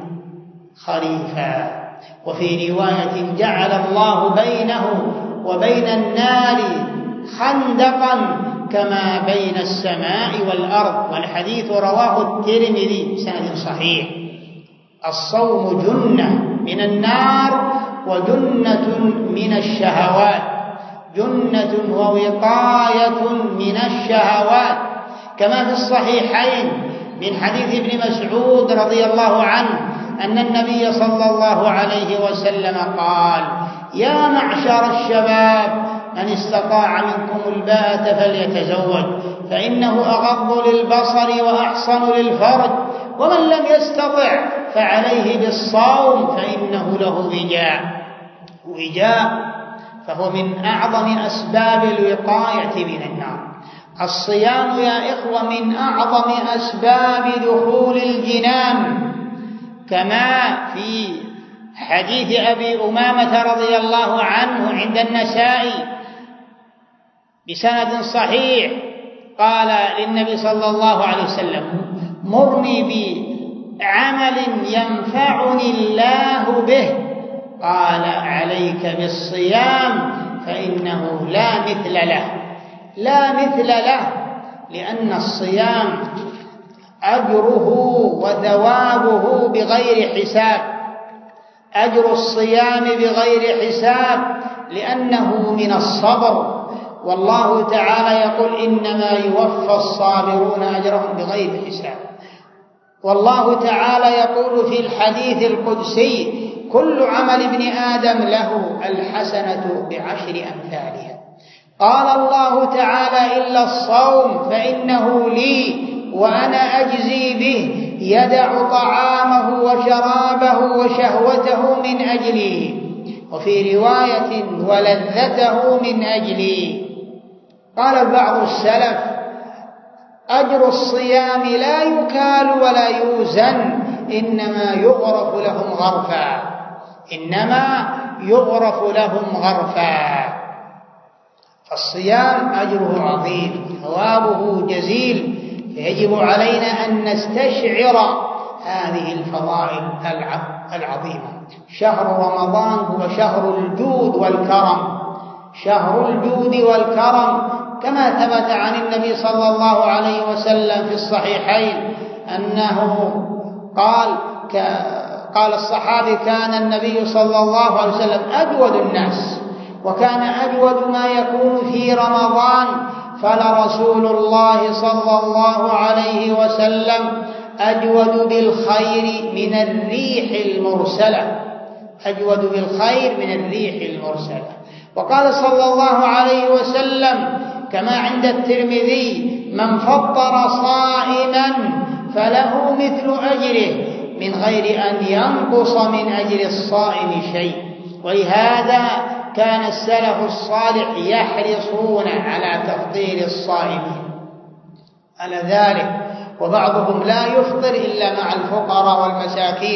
خريفا. وفي رواية: جعل الله بينه وبين النار خندقا كما بين السماء والأرض. والحديث رواه الترمذي بسند صحيح. الصوم جنة من النار وجنة من الشهوات، جنة ووقاية من الشهوات، كما في الصحيحين من حديث ابن مسعود رضي الله عنه أن النبي صلى الله عليه وسلم قال: يا معشر الشباب من استطاع منكم الباءة فليتزوج فإنه أغض للبصر وأحصن للفرج، ومن لم يستطع فعليه بالصوم فإنه له وجاء. وجاء فهو من أعظم أسباب الوقاية من النار. الصيام يا إخوة من أعظم أسباب دخول الجنان، كما في حديث أبي أمامة رضي الله عنه عند النسائي بسند صحيح قال للنبي صلى الله عليه وسلم: مرني بعمل ينفعني الله به. قال: عليك بالصيام فإنه لا مثل له. لا مثل له لأن الصيام أجره وثوابه بغير حساب، أجر الصيام بغير حساب لأنه من الصبر، والله تعالى يقول: إنما يوفى الصابرون أجرهم بغير حساب. والله تعالى يقول في الحديث القدسي: كل عمل ابن آدم له الحسنة بعشر أمثالها. قال الله تعالى: إلا الصوم فإنه لي وأنا أجزي به، يدع طعامه وشرابه وشهوته من أجلي، وفي رواية: ولذته من أجلي. قال بعض السلف: أجر الصيام لا يكال ولا يوزن، إنما يغرف لهم غرفا، إنما يغرف لهم غرفا. فالصيام أجره عظيم، ثوابه جزيل، فيجب علينا أن نستشعر هذه الفضائل العظيمة. شهر رمضان هو شهر الجود والكرم، شهر الجود والكرم، كما ثبت عن النبي صلى الله عليه وسلم في الصحيحين أنه قال قال الصحابي: كان النبي صلى الله عليه وسلم أجود الناس، وكان أجود ما يكون في رمضان، فلرسول الله صلى الله عليه وسلم أجود بالخير من الريح المرسلة، أجود بالخير من الريح المرسلة. وقال صلى الله عليه وسلم كما عند الترمذي: من فطر صائما فله مثل أجره من غير أن ينقص من أجر الصائم شيء. ولهذا كان السلف الصالح يحرصون على تفطير الصائمين على ذلك، وبعضهم لا يفطر إلا مع الفقراء والمساكين.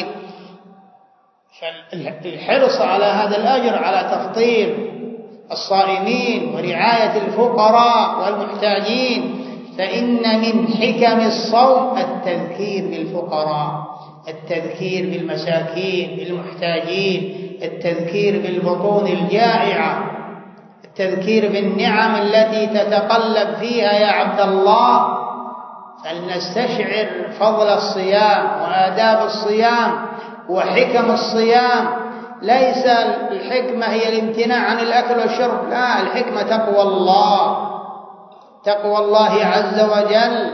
فالحرص على هذا الأجر على تفطير الصائمين ورعاية الفقراء والمحتاجين، فإن من حكم الصوم التذكير بالفقراء، التذكير بالمساكين بالمحتاجين، التذكير بالبطون الجائعة، التذكير بالنعم التي تتقلب فيها يا عبد الله. فلنستشعر فضل الصيام وآداب الصيام وحكم الصيام. ليس الحكمة هي الامتناع عن الأكل والشرب، لا، الحكمة تقوى الله، تقوى الله عز وجل،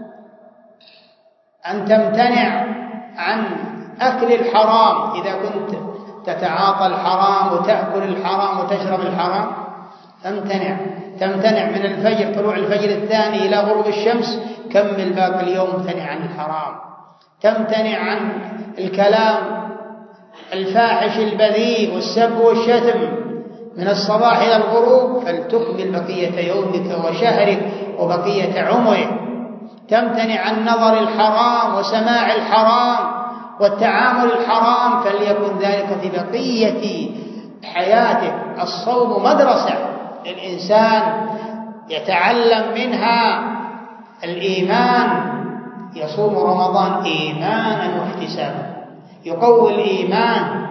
أن تمتنع عن أكل الحرام. إذا كنت تتعاطى الحرام وتأكل الحرام وتشرب الحرام تمتنع تمتنع من الفجر، طلوع الفجر الثاني إلى غروب الشمس، كمل باقي اليوم امتنع عن الحرام. تمتنع عن الكلام الفاحش البذيء والسب والشتم من الصباح إلى الغروب، فلتكمل بقية يومك وشهرك وبقية عمرك. تمتنع عن نظر الحرام وسماع الحرام والتعامل الحرام، فليكن ذلك في بقية حياتك. الصوم مدرسة للإنسان يتعلم منها الإيمان. يصوم رمضان إيمانا واحتسابا، يقوي الإيمان،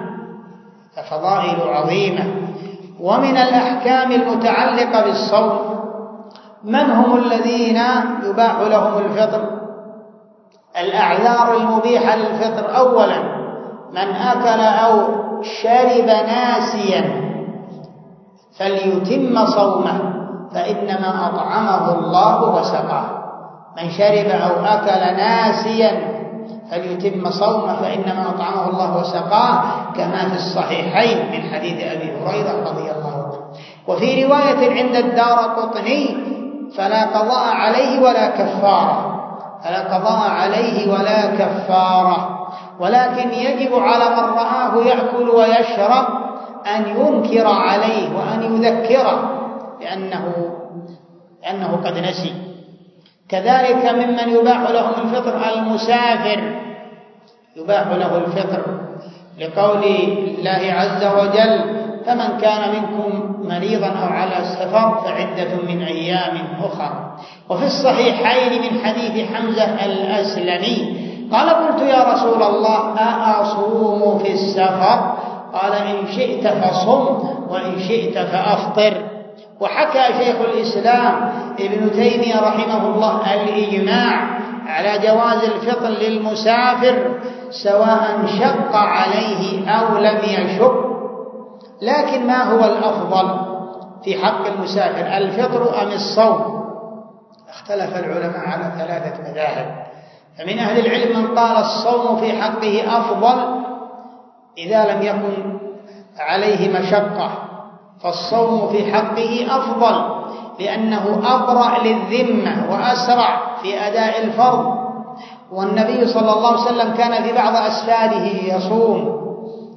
ففضائل عظيمة. ومن الأحكام المتعلقة بالصوم من هم الذين يباح لهم الفطر؟ الأعذار المبيحة للفطر: أولا من أكل أو شرب ناسيا فليتم صومه فإنما أطعمه الله وسقاه. من شرب أو أكل ناسيا فليتم صومه فإنما أطعمه الله وسقاه، كما في الصحيحين من حديث أبي هريرة رضي الله عنه. وفي رواية عند الدارقطني: فلا قضاء عليه ولا كفارة، فلا قضاء عليه ولا كفارة، ولكن يجب على من رآه يأكل ويشرب أن ينكر عليه وأن يذكره لأنه, لأنه قد نسي. كذلك ممن يباح لهم الفطر المسافر، يباح له الفطر لقول الله عز وجل: فمن كان منكم مريضا أو على سفر فعدة من أيام أخرى. وفي الصحيحين من حديث حمزة الأسلمي قال: قلت يا رسول الله أأصوم في السفر؟ قال: إن شئت فصم وإن شئت فأفطر. وحكى شيخ الإسلام ابن تيمية رحمه الله الإجماع على جواز الفطر للمسافر سواء شق عليه أو لم يشق. لكن ما هو الأفضل في حق المسافر، الفطر أم الصوم؟ اختلف العلماء على ثلاثة مذاهب. فمن أهل العلم من قال الصوم في حقه أفضل إذا لم يكن عليه مشقة، فالصوم في حقه أفضل لأنه أبرأ للذمة وأسرع في أداء الفرض. والنبي صلى الله عليه وسلم كان في بعض أسفاره يصوم.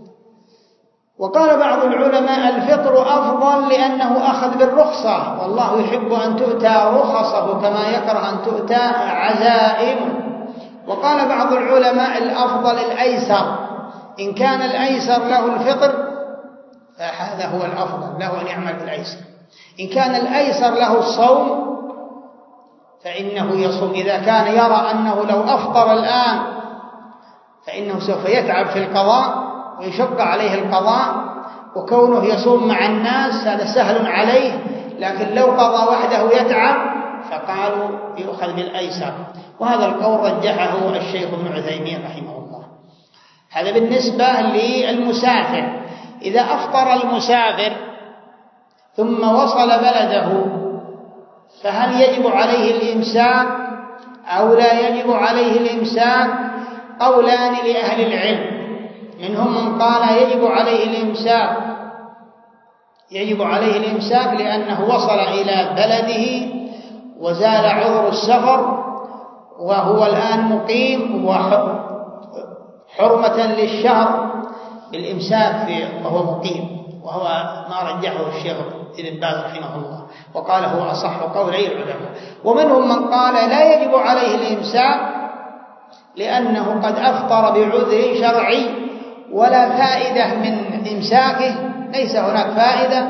وقال بعض العلماء الفطر أفضل لأنه أخذ بالرخصة، والله يحب أن تؤتى رخصه كما يكره أن تؤتى عزائمه. وقال بعض العلماء الأفضل الأيسر، إن كان الأيسر له الفطر فهذا هو الأفضل، له أن يعمل بالأيسر. إن كان الأيسر له الصوم فإنه يصوم. إذا كان يرى أنه لو أفطر الآن فإنه سوف يتعب في القضاء ويشق عليه القضاء، وكونه يصوم مع الناس هذا سهل عليه، لكن لو قضى وحده يتعب، فقالوا يؤخذ بالأيسر. وهذا القول رجحه الشيخ ابن عثيمين رحمه الله. هذا بالنسبة للمسافر. إذا أفطر المسافر ثم وصل بلده فهل يجب عليه الإمساك أو لا يجب عليه الإمساك؟ قولان لأهل العلم، منهم من قال يجب عليه الإمساك، يجب عليه الإمساك لأنه وصل إلى بلده وزال عذر السفر وهو الآن مقيم، وحرمة للشهر بالإمساك وهو مقيم، وهو ما رجحه الشيخ ابن باز رحمه الله، وقال هو أصح قولي العلماء. ومنهم من قال لا يجب عليه الإمساك لأنه قد أفطر بعذر شرعي ولا فائدة من إمساكه، ليس هناك فائدة،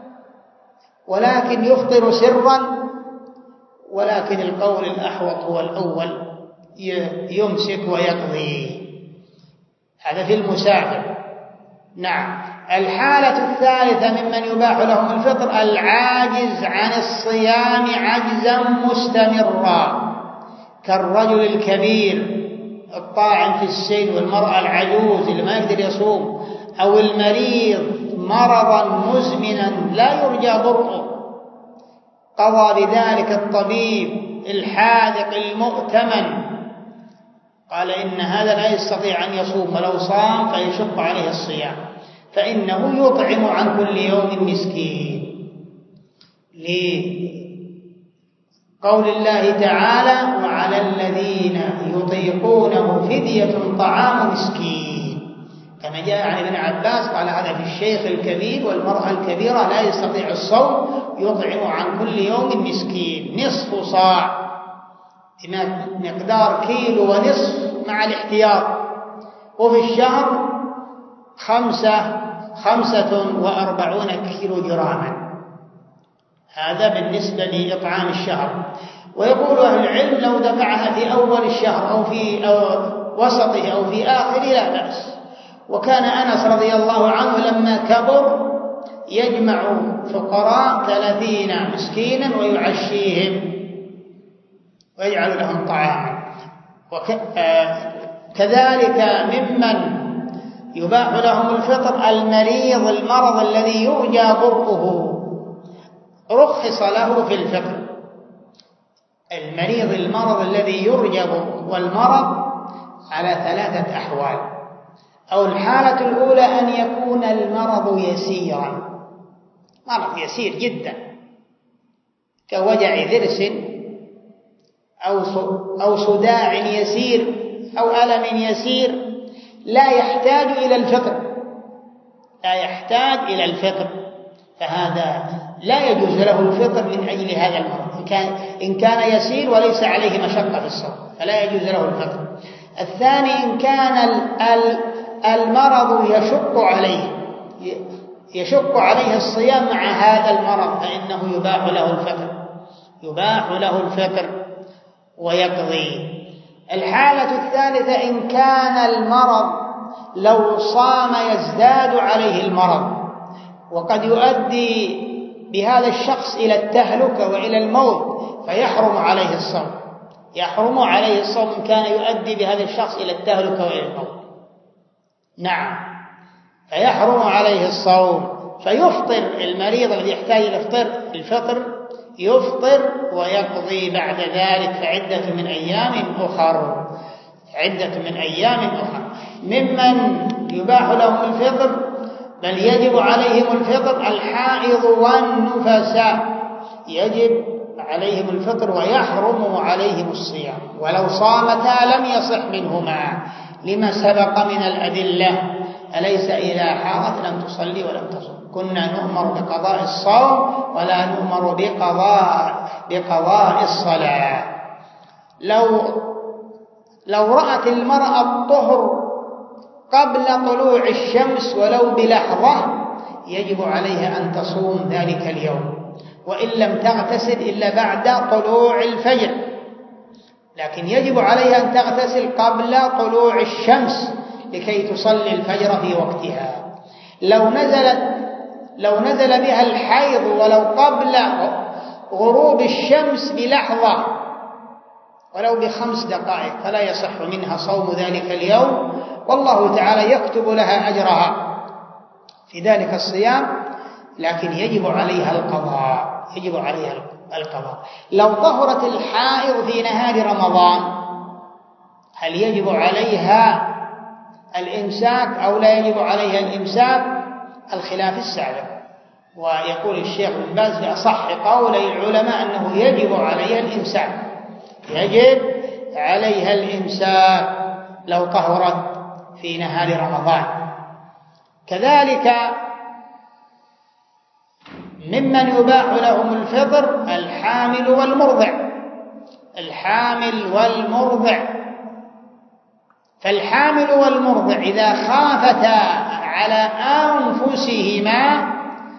ولكن يفطر سرا. ولكن القول الأحوط هو الأول، يمسك ويقضي. هذا في المسافر. نعم. الحالة الثالثة ممن يباح لهم الفطر العاجز عن الصيام عجزا مستمرا، كالرجل الكبير الطاعن في السن، والمرأة العجوز اللي ما يقدر يصوم، أو المريض مرضا مزمنا لا يرجى برؤه، قضى بذلك الطبيب الحاذق المؤتمن، قال إن هذا لا يستطيع أن يصوم، ولو صام فيشق عليه الصيام، فإنه يطعم عن كل يوم مسكين، لقول الله تعالى وعلى الذين يطيقونه فدية طعام مسكين، كما جاء عن ابن عباس قال هذا في الشيخ الكبير والمرأة الكبيرة لا يستطيع الصوم، يطعم عن كل يوم مسكين نصف صاع بمقدار كيلو ونصف مع الاحتياط، وفي الشهر خمسة خمسة وأربعون كيلو جراما. هذا بالنسبة لإطعام الشهر. ويقول أهل العلم لو دفعها في أول الشهر أو في أو وسطه أو في آخره لا بأس. وكان أنس رضي الله عنه لما كبر يجمع فقراء ثلاثين مسكينا ويعشيهم ويجعل لهم طعاما. وكذلك ممن يباح لهم الفطر المريض المرض الذي يرجى برؤه رخص له في الفطر. المريض المرض الذي يرجى برؤه، والمرض على ثلاثة أحوال. أو الحالة الأولى أن يكون المرض يسيرا، مرض يسير جدا كوجع ضرس أو صداع يسير أو ألم يسير لا يحتاج إلى الفطر لا يحتاج إلى الفطر فهذا لا يجوز له الفطر من أجل هذا المرض. إن كان, إن كان يسير وليس عليه مشقة في الصوم فلا يجوز له الفطر. الثاني إن كان المرض يشق عليه يشق عليه الصيام مع هذا المرض فإنه يباح له الفطر يباح له الفطر ويقضي. الحالة الثالثة إن كان المرض لو صام يزداد عليه المرض وقد يؤدي بهذا الشخص إلى التهلكة وإلى الموت فيحرم عليه الصوم يحرم عليه الصوم إن كان يؤدي بهذا الشخص إلى التهلكة وإلى الموت. نعم، فيحرم عليه الصوم فيفطر المريض الذي يحتاج إلى الفطر يفطر ويقضي بعد ذلك فعدة من أيام أخر عدة من أيام أخر. ممن يباح لهم الفطر بل يجب عليهم الفطر الحائض والنفساء يجب عليهم الفطر ويحرم عليهم الصيام ولو صامتا لم يصح منهما لما سبق من الأدلة. أليس إذا حاضت لم تصلي ولم تصم كنا نؤمر بقضاء الصوم ولا نؤمر بقضاء بقضاء الصلاة. لو لو رأت المرأة الطهر قبل طلوع الشمس ولو بلحظة يجب عليها أن تصوم ذلك اليوم وإن لم تغتسل إلا بعد طلوع الفجر، لكن يجب عليها أن تغتسل قبل طلوع الشمس لكي تصلي الفجر في وقتها. لو نزلت لو نزل بها الحيض ولو قبل غروب الشمس بلحظة ولو بخمس دقائق فلا يصح منها صوم ذلك اليوم، والله تعالى يكتب لها أجرها في ذلك الصيام، لكن يجب عليها القضاء يجب عليها القضاء. لو طهرت الحائض في نهار رمضان هل يجب عليها الإمساك أو لا يجب عليها الإمساك؟ الخلاف السابق، ويقول الشيخ بن باز في أصح قولي العلماء أنه يجب عليها الإمساك يجب عليها الإمساك لو طهرت في نهار رمضان. كذلك ممن يباح لهم الفطر الحامل والمرضع الحامل والمرضع فالحامل والمرضع إذا خافتا على أنفسهما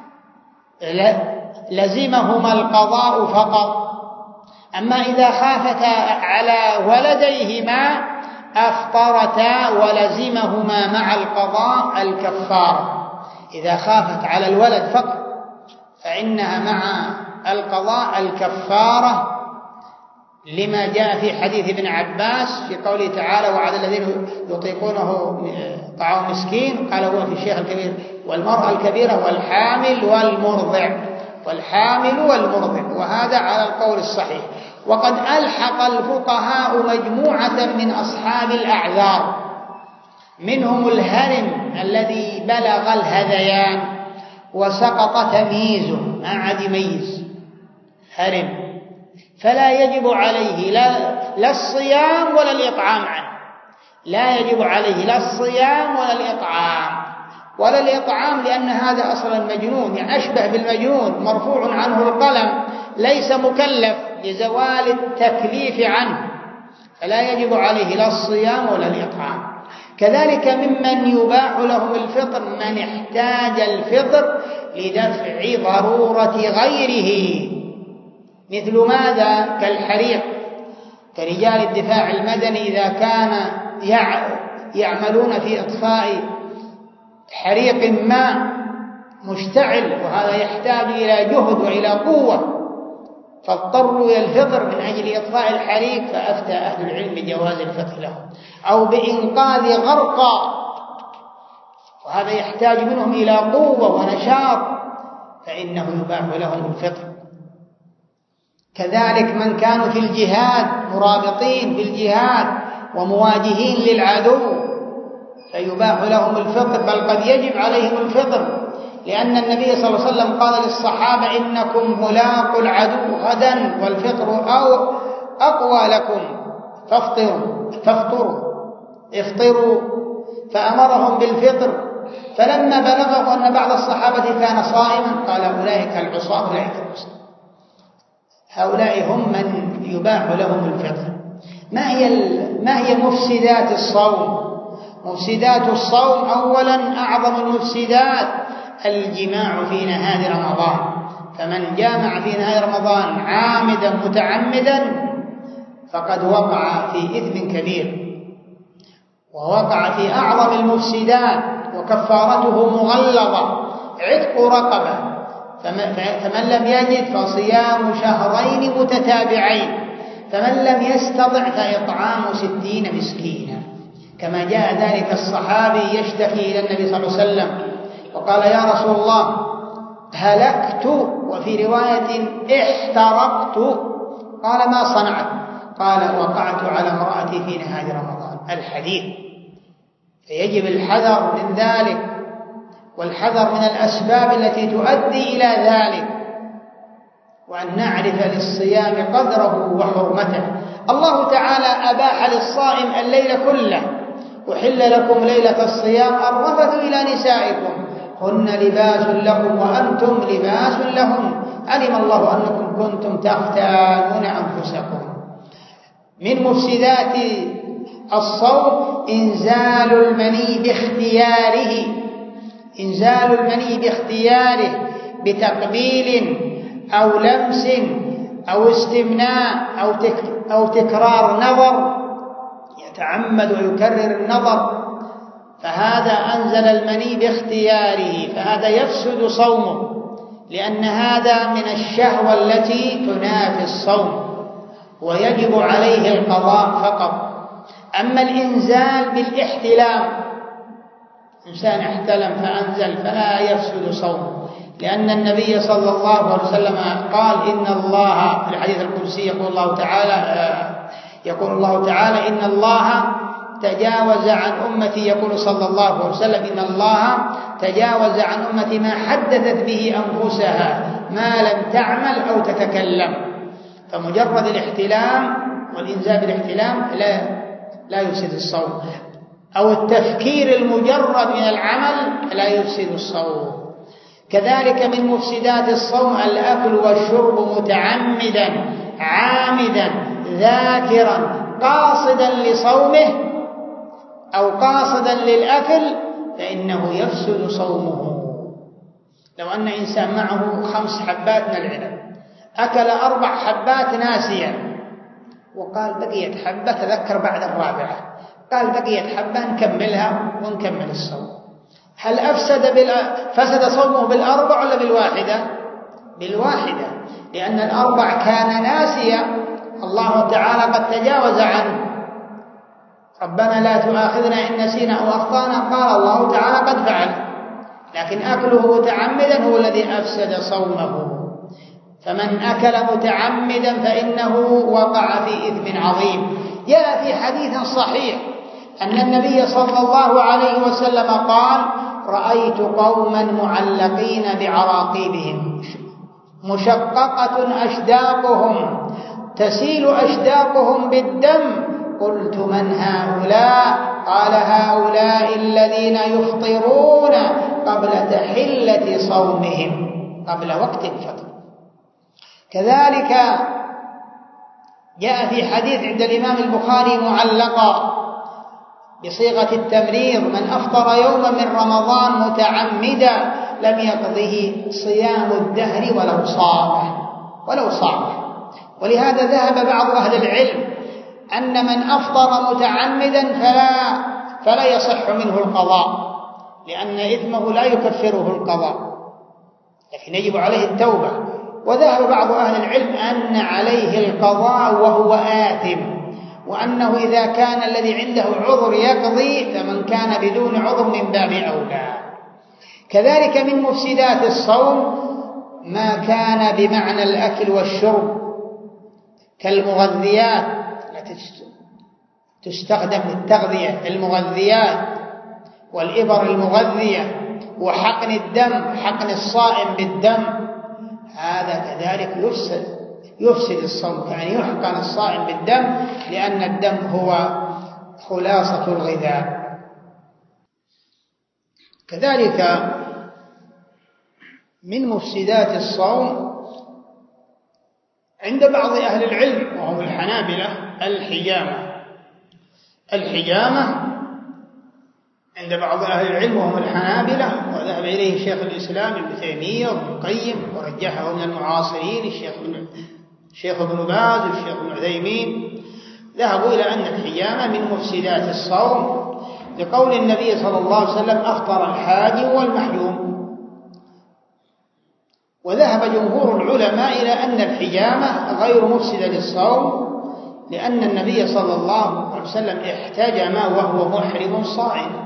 لزمهما القضاء فقط، أما إذا خافتا على ولديهما أفطرتا ولزمهما مع القضاء الكفارة. إذا خافت على الولد فقط فإنها مع القضاء الكفارة لما جاء في حديث ابن عباس في قوله تعالى وعلى الذين يطيقونه طعام مسكين قال هو في الشيخ الكبير والمرأة الكبيرة والحامل والمرضع والحامل والمرضع وهذا على القول الصحيح. وقد ألحق الفقهاء مجموعة من أصحاب الأعذار منهم الهرم الذي بلغ الهذيان وسقط تمييزه ما عاد يميز هرم فلا يجب عليه لا, لا الصيام ولا الإطعام عنه لا يجب عليه لا الصيام ولا الإطعام ولا الإطعام لأن هذا أصلا مجنون يعني أشبه بالمجنون مرفوع عنه القلم ليس مكلف لزوال التكليف عنه فلا يجب عليه لا الصيام ولا الإطعام. كذلك ممن يباح لهم الفطر من احتاج الفطر لدفع ضرورة غيره مثل ماذا؟ كالحريق كرجال الدفاع المدني إذا كان يعملون في إطفاء حريق ما مشتعل، وهذا يحتاج إلى جهد وإلى قوة، فاضطروا إلى الفطر من أجل إطفاء الحريق، فأفتى أهل العلم بجواز الفطر له، أو بإنقاذ غرقى، وهذا يحتاج منهم إلى قوة ونشاط، فإنه يباح لهم الفطر. كذلك من كانوا في الجهاد مرابطين في الجهاد ومواجهين للعدو فيباح لهم الفطر، بل قد يجب عليهم الفطر، لأن النبي صلى الله عليه وسلم قال للصحابة: إنكم ملاقوا العدو غدا والفطر أو أقوى لكم فافطروا فافطروا افطروا، فأمرهم بالفطر. فلما بلغه أن بعض الصحابة كان صائما قال: أولئك العصاة أولئك العصاة، هؤلاء هم من يباح لهم الفطر. ما هي ما هي مفسدات الصوم؟ مفسدات الصوم: أولا أعظم المفسدات الجماع في نهار رمضان، فمن جامع في نهار رمضان عامدا متعمدا فقد وقع في إثم كبير، ووقع في أعظم المفسدات، وكفارته مغلظة عتق رقبة، فمن لم يجد فصيام شهرين متتابعين، فمن لم يستطع فإطعام ستين مسكينا، كما جاء ذلك الصحابي يشتكي إلى النبي صلى الله عليه وسلم وقال: يا رسول الله هلكت، وفي رواية احترقت. قال: ما صنعت؟ قال: وقعت على امرأتي في نهار رمضان. الحديث. فيجب الحذر من ذلك، والحذر من الأسباب التي تؤدي إلى ذلك، وأن نعرف للصيام قدره وحرمته. الله تعالى أباح للصائم الليل كله: أحل لكم ليلة الصيام الرفث إلى نسائكم هن لباس لكم وأنتم لباس لهن علم الله أنكم كنتم تختانون أنفسكم. من مفسدات الصوم إنزال المني باختياره، إنزال المني باختياره بتقبيل أو لمس أو استمناء أو أو تكرار نظر، يتعمد ويكرر النظر، فهذا أنزل المني باختياره، فهذا يفسد صومه، لأن هذا من الشهوة التي تنافي الصوم، ويجب عليه القضاء فقط. أما الإنزال بالاحتلام، إنسان احتلم فأنزل، فلا يفسد صومه، لأن النبي صلى الله عليه وسلم قال: إن الله، في الحديث القدسي يقول الله تعالى يقول الله تعالى إن الله تجاوز عن أمتي، يقول صلى الله عليه وسلم: إن الله تجاوز عن أمتي ما حدثت به أنفسها ما لم تعمل أو تتكلم. فمجرد الاحتلام والإنزال بالاحتلام لا لا يفسد الصوم، أو التفكير المجرد من العمل لا يفسد الصوم. كذلك من مفسدات الصوم الأكل والشرب متعمدا عامدا ذاكرا قاصدا لصومه أو قاصدا للأكل، فإنه يفسد صومه. لو أن إنسان معه خمس حبات من العنب، أكل أربع حبات ناسيا، وقال: بقيت حبة، تذكر بعد الرابعة، قال: بقيت حبة نكملها ونكمل الصوم. هل أفسد بال... فسد صومه بالأربع ولا بالواحدة؟ بالواحدة، لأن الأربع كان ناسيا، الله تعالى قد تجاوز عنه. ربنا لا تؤاخذنا إن نسينا أو أخطأنا، قال الله تعالى قد فعل، لكن أكله متعمدا هو الذي أفسد صومه. فمن أكل متعمدا فإنه وقع في إثم عظيم. جاء في حديث صحيح أن النبي صلى الله عليه وسلم قال: رأيت قوما معلقين بعراقيبهم مشققة أشداقهم تسيل أشداقهم بالدم، قلت: من هؤلاء؟ قال: هؤلاء الذين يفطرون قبل تحلة صومهم، قبل وقت الفطر. كذلك جاء في حديث عند الإمام البخاري معلقا بصيغة التمرير: من أفطر يوما من رمضان متعمدا لم يقضه صيام الدهر ولو صامه ولو صامه. ولهذا ذهب بعض أهل العلم أن من أفطر متعمدا فلا فلا يصح منه القضاء، لأن إثمه لا يكفره القضاء، لكن يجب عليه التوبة. وذهب بعض أهل العلم أن عليه القضاء وهو آثم، وأنه إذا كان الذي عنده عذر يقضي، فمن كان بدون عذر من باب أولى. كذلك من مفسدات الصوم ما كان بمعنى الأكل والشرب كالمغذيات التي تستخدم للتغذية، المغذيات والإبر المغذية، وحقن الدم، حقن الصائم بالدم، هذا كذلك يفسد يفسد الصوم، يعني يحقن الصائم بالدم، لأن الدم هو خلاصة الغذاء. كذلك من مفسدات الصوم عند بعض أهل العلم وهم الحنابلة الحجامة. الحجامة عند بعض أهل العلم وهم الحنابلة، وذهب إليه شيخ الإسلام ابن تيمية وابن القيم، ورجحه من المعاصرين الشيخ ابن الشيخ ابن باز والشيخ ابن عثيمين، ذهبوا إلى أن الحجامة من مفسدات الصوم، لقول النبي صلى الله عليه وسلم: أفطر الحاجم والمحجوم. وذهب جمهور العلماء إلى أن الحجامة غير مفسدة للصوم، لأن النبي صلى الله عليه وسلم احتجم وهو محرم صائم.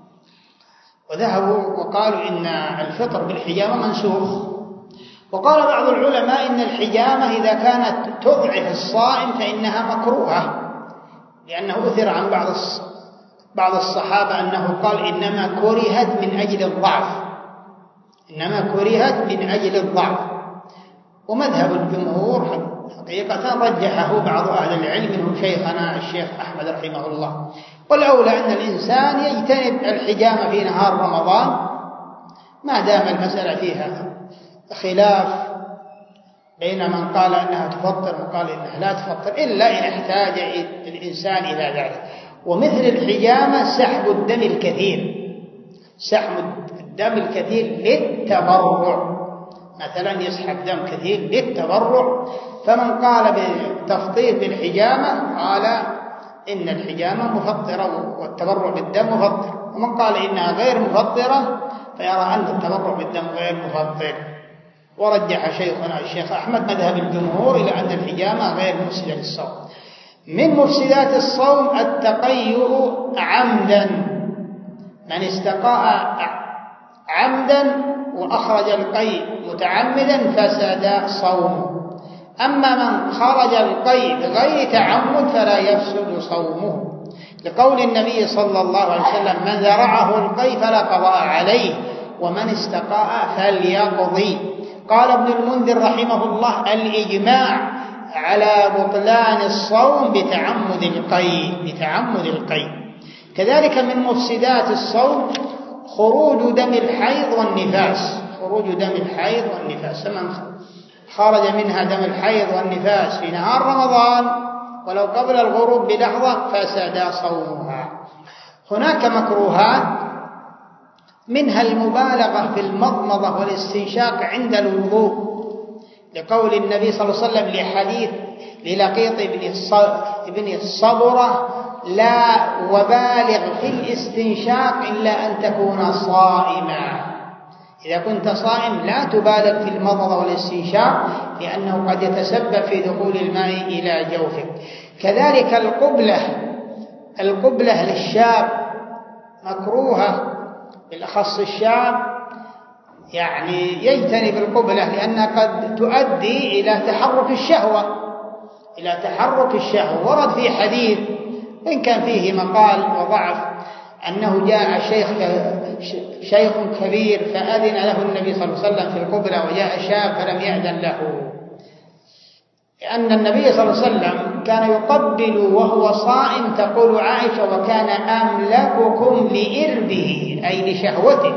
وذهبوا وقالوا إن الفطر بالحجامة منسوخ. وقال بعض العلماء إن الحجامة إذا كانت تضعف الصائم فإنها مكروهة، لأنه أثر عن بعض بعض الصحابة أنه قال: إنما كرهت من أجل الضعف، إنما كرهت من أجل الضعف. ومذهب الجمهور حقيقة رجحه بعض أهل العلم، منهم شيخنا الشيخ أحمد رحمه الله. والأولى أن الإنسان يجتنب الحجامة في نهار رمضان، ما دام المسألة فيها خلاف بين من قال أنها تفطر وقال إنها لا تفطر، إلا إن احتاج الإنسان إلى ذلك. ومثل الحجامة سحب الدم الكثير، سحب الدم الكثير للتبرع، مثلا يسحب دم كثير للتبرع. فمن قال بالتفطير بالحجامة قال إن الحجامة مفطرة والتبرع بالدم مفطر، ومن قال إنها غير مفطرة فيرى أن التبرع بالدم غير مفطر. ورجح شيخنا الشيخ أحمد مذهب الجمهور إلى أن الحجامة غير مفسدة للصوم. من مفسدات الصوم التقيؤ عمدا، من استقاء عمدا وأخرج القيء متعمدا فسد صومه. أما من خرج القيء بغير تعمد فلا يفسد صومه، لقول النبي صلى الله عليه وسلم: من ذرعه القيء فلا قضاء عليه، ومن استقاء فليقضي. قال ابن المنذر رحمه الله: الإجماع على بطلان الصوم بتعمد القيء، بتعمد القيء. كذلك من مفسدات الصوم خروج دم الحيض والنفاس، خروج دم الحيض والنفاس، من خرج منها دم الحيض والنفاس في نهار رمضان ولو قبل الغروب بلحظة فسد صومها. هناك مكروهات، منها المبالغة في المضمضة والاستنشاق عند الوضوء، لقول النبي صلى الله عليه وسلم لحديث للقيط بن الصبرة: لا وبالغ في الاستنشاق إلا أن تكون صائما. إذا كنت صائم لا تبالغ في المضمضة والاستنشاق، لأنه قد يتسبب في دخول الماء إلى جوفك. كذلك القبلة، القبلة للشاب مكروهة، بالأخص الشاب يعني يجتنب القبلة، لأنها قد تؤدي إلى تحرك الشهوة، إلى تحرك الشهوة. ورد في حديث إن كان فيه مقال وضعف أنه جاء شيخ شيخ كبير فأذن له النبي صلى الله عليه وسلم في القبلة، وجاء شاب فلم يأذن له، لأن النبي صلى الله عليه وسلم كان يقبل وهو صائم، تقول عائشة: وكان أملككم لإربه، أي لشهوته.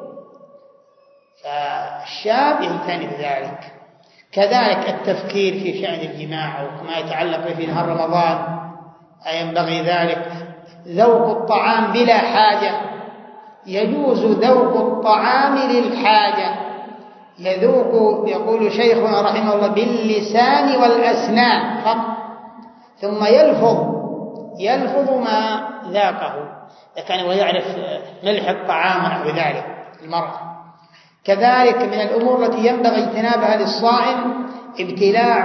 فالشاب يجتنب ذلك. كذلك التفكير في شأن الجماع وما يتعلق به في نهار رمضان ينبغي ذلك. ذوق الطعام بلا حاجة، يجوز ذوق الطعام للحاجة، يذوق يقول شيخنا رحمه الله باللسان والأسنان فقط، ثم يلفظ يلفظ ما ذاقه، إذا كان ويعرف ملح الطعام ونحو ذلك المرأة. كذلك من الأمور التي ينبغي اجتنابها للصائم ابتلاع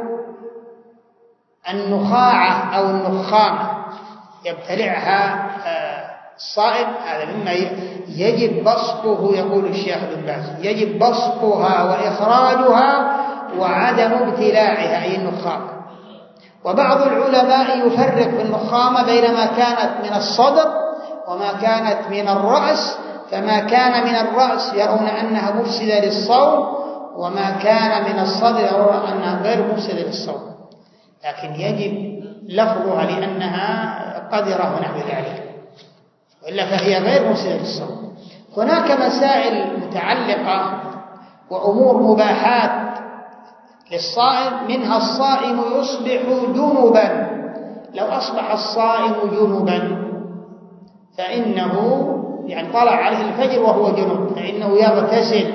النخاعة أو النخامة، يبتلعها الصائم، هذا مما يجب بصقه، يقول الشيخ ابن باز يجب بصقها وإخراجها وعدم ابتلاعها أي النخامة. وبعض العلماء يفرق في النخامة بين ما كانت من الصدر وما كانت من الرأس، فما كان من الرأس يرون أنها مفسدة للصوم، وما كان من الصدر يرون أنها غير مفسدة للصوم، لكن يجب لفظها لأنها قذرة ونحو ذلك، وإلا فهي غير مفسدة للصوم. هناك مسائل متعلقة وأمور مباحات للصائم، منها الصائم يصبح جنبا. لو أصبح الصائم جنبا فإنه يعني طلع عليه الفجر وهو جنب، فإنه يغتسل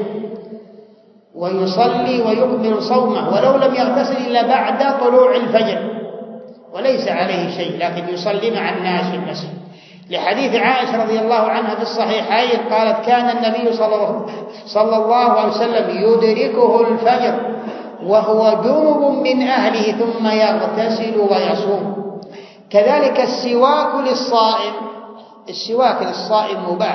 ويصلي ويكمل صومه، ولو لم يغتسل إلا بعد طلوع الفجر وليس عليه شيء، لكن يصلي مع الناس في المسجد، لحديث عائشة رضي الله عنها في الصحيحين قالت: كان النبي صلى الله عليه وسلم يدركه الفجر وهو جنب من أهله ثم يغتسل ويصوم. كذلك السواك للصائم، السواك للصائم مباح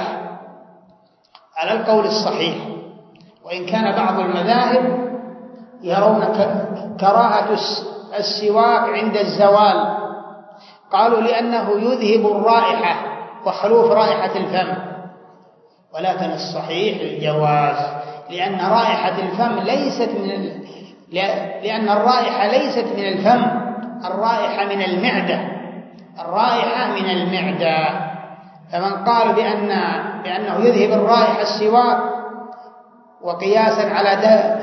على القول الصحيح، وإن كان بعض المذاهب يرون كراهة السواك عند الزوال، قالوا لأنه يذهب الرائحة وخلوف رائحة الفم، ولكن الصحيح الجواز، لأن رائحة الفم ليست من لأن الرائحة ليست من الفم، الرائحة من المعدة، الرائحة من المعدة. فمن قال بأن بأنه يذهب الرائحة السواك وقياسا على دم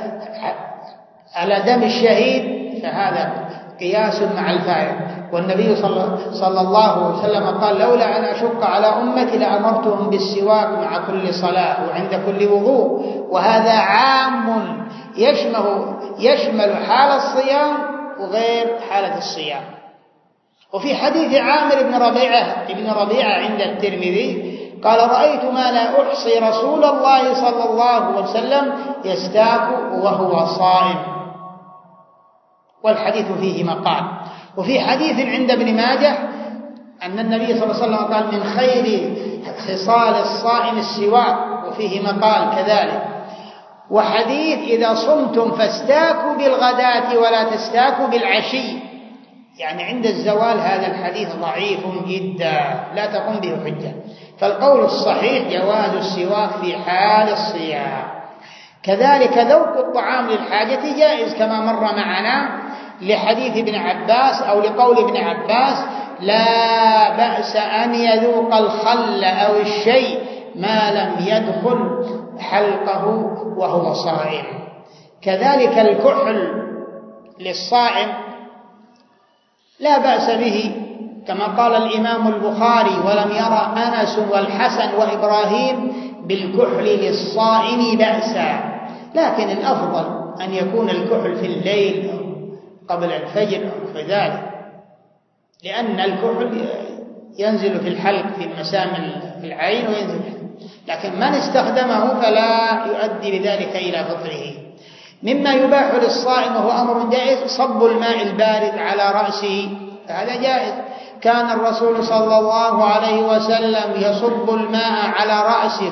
على دم الشهيد فهذا قياس مع الفارق. والنبي صلى الله عليه وسلم قال: لولا أن أشق على أمتي لأمرتهم بالسواك مع كل صلاة وعند كل وضوء. وهذا عام يشمل يشمل حال الصيام وغير حالة الصيام. وفي حديث عامر بن ربيعة ابن ربيعة عند الترمذي قال: رأيت ما لا أحصي رسول الله صلى الله عليه وسلم يستاك وهو صائم، والحديث فيه مقال. وفي حديث عند ابن ماجه أن النبي صلى الله عليه وسلم قال: من خير خصال الصائم السواك، وفيه مقال كذلك. وحديث: إذا صمتم فاستاكوا بالغداة ولا تستاكوا بالعشي، يعني عند الزوال. هذا الحديث ضعيف جدا لا تقوم به حجة، فالقول الصحيح جواز السواك في حال الصيام. كذلك ذوق الطعام للحاجة جائز كما مر معنا لحديث ابن عباس أو لقول ابن عباس: لا بأس أن يذوق الخل أو الشيء ما لم يدخل حلقه وهو صائم. كذلك الكحل للصائم لا بأس به كما قال الإمام البخاري: ولم يرى أنس والحسن وإبراهيم بالكحل للصائم بأسا. لكن الأفضل أن يكون الكحل في الليل قبل الفجر أو في ذلك، لأن الكحل ينزل في الحلق في مسام العين وينزل، لكن من استخدمه فلا يؤدي بذلك إلى فطره. مما يباح للصائم وهو أمر جائز صب الماء البارد على رأسه، فهذا جائز. كان الرسول صلى الله عليه وسلم يصب الماء على رأسه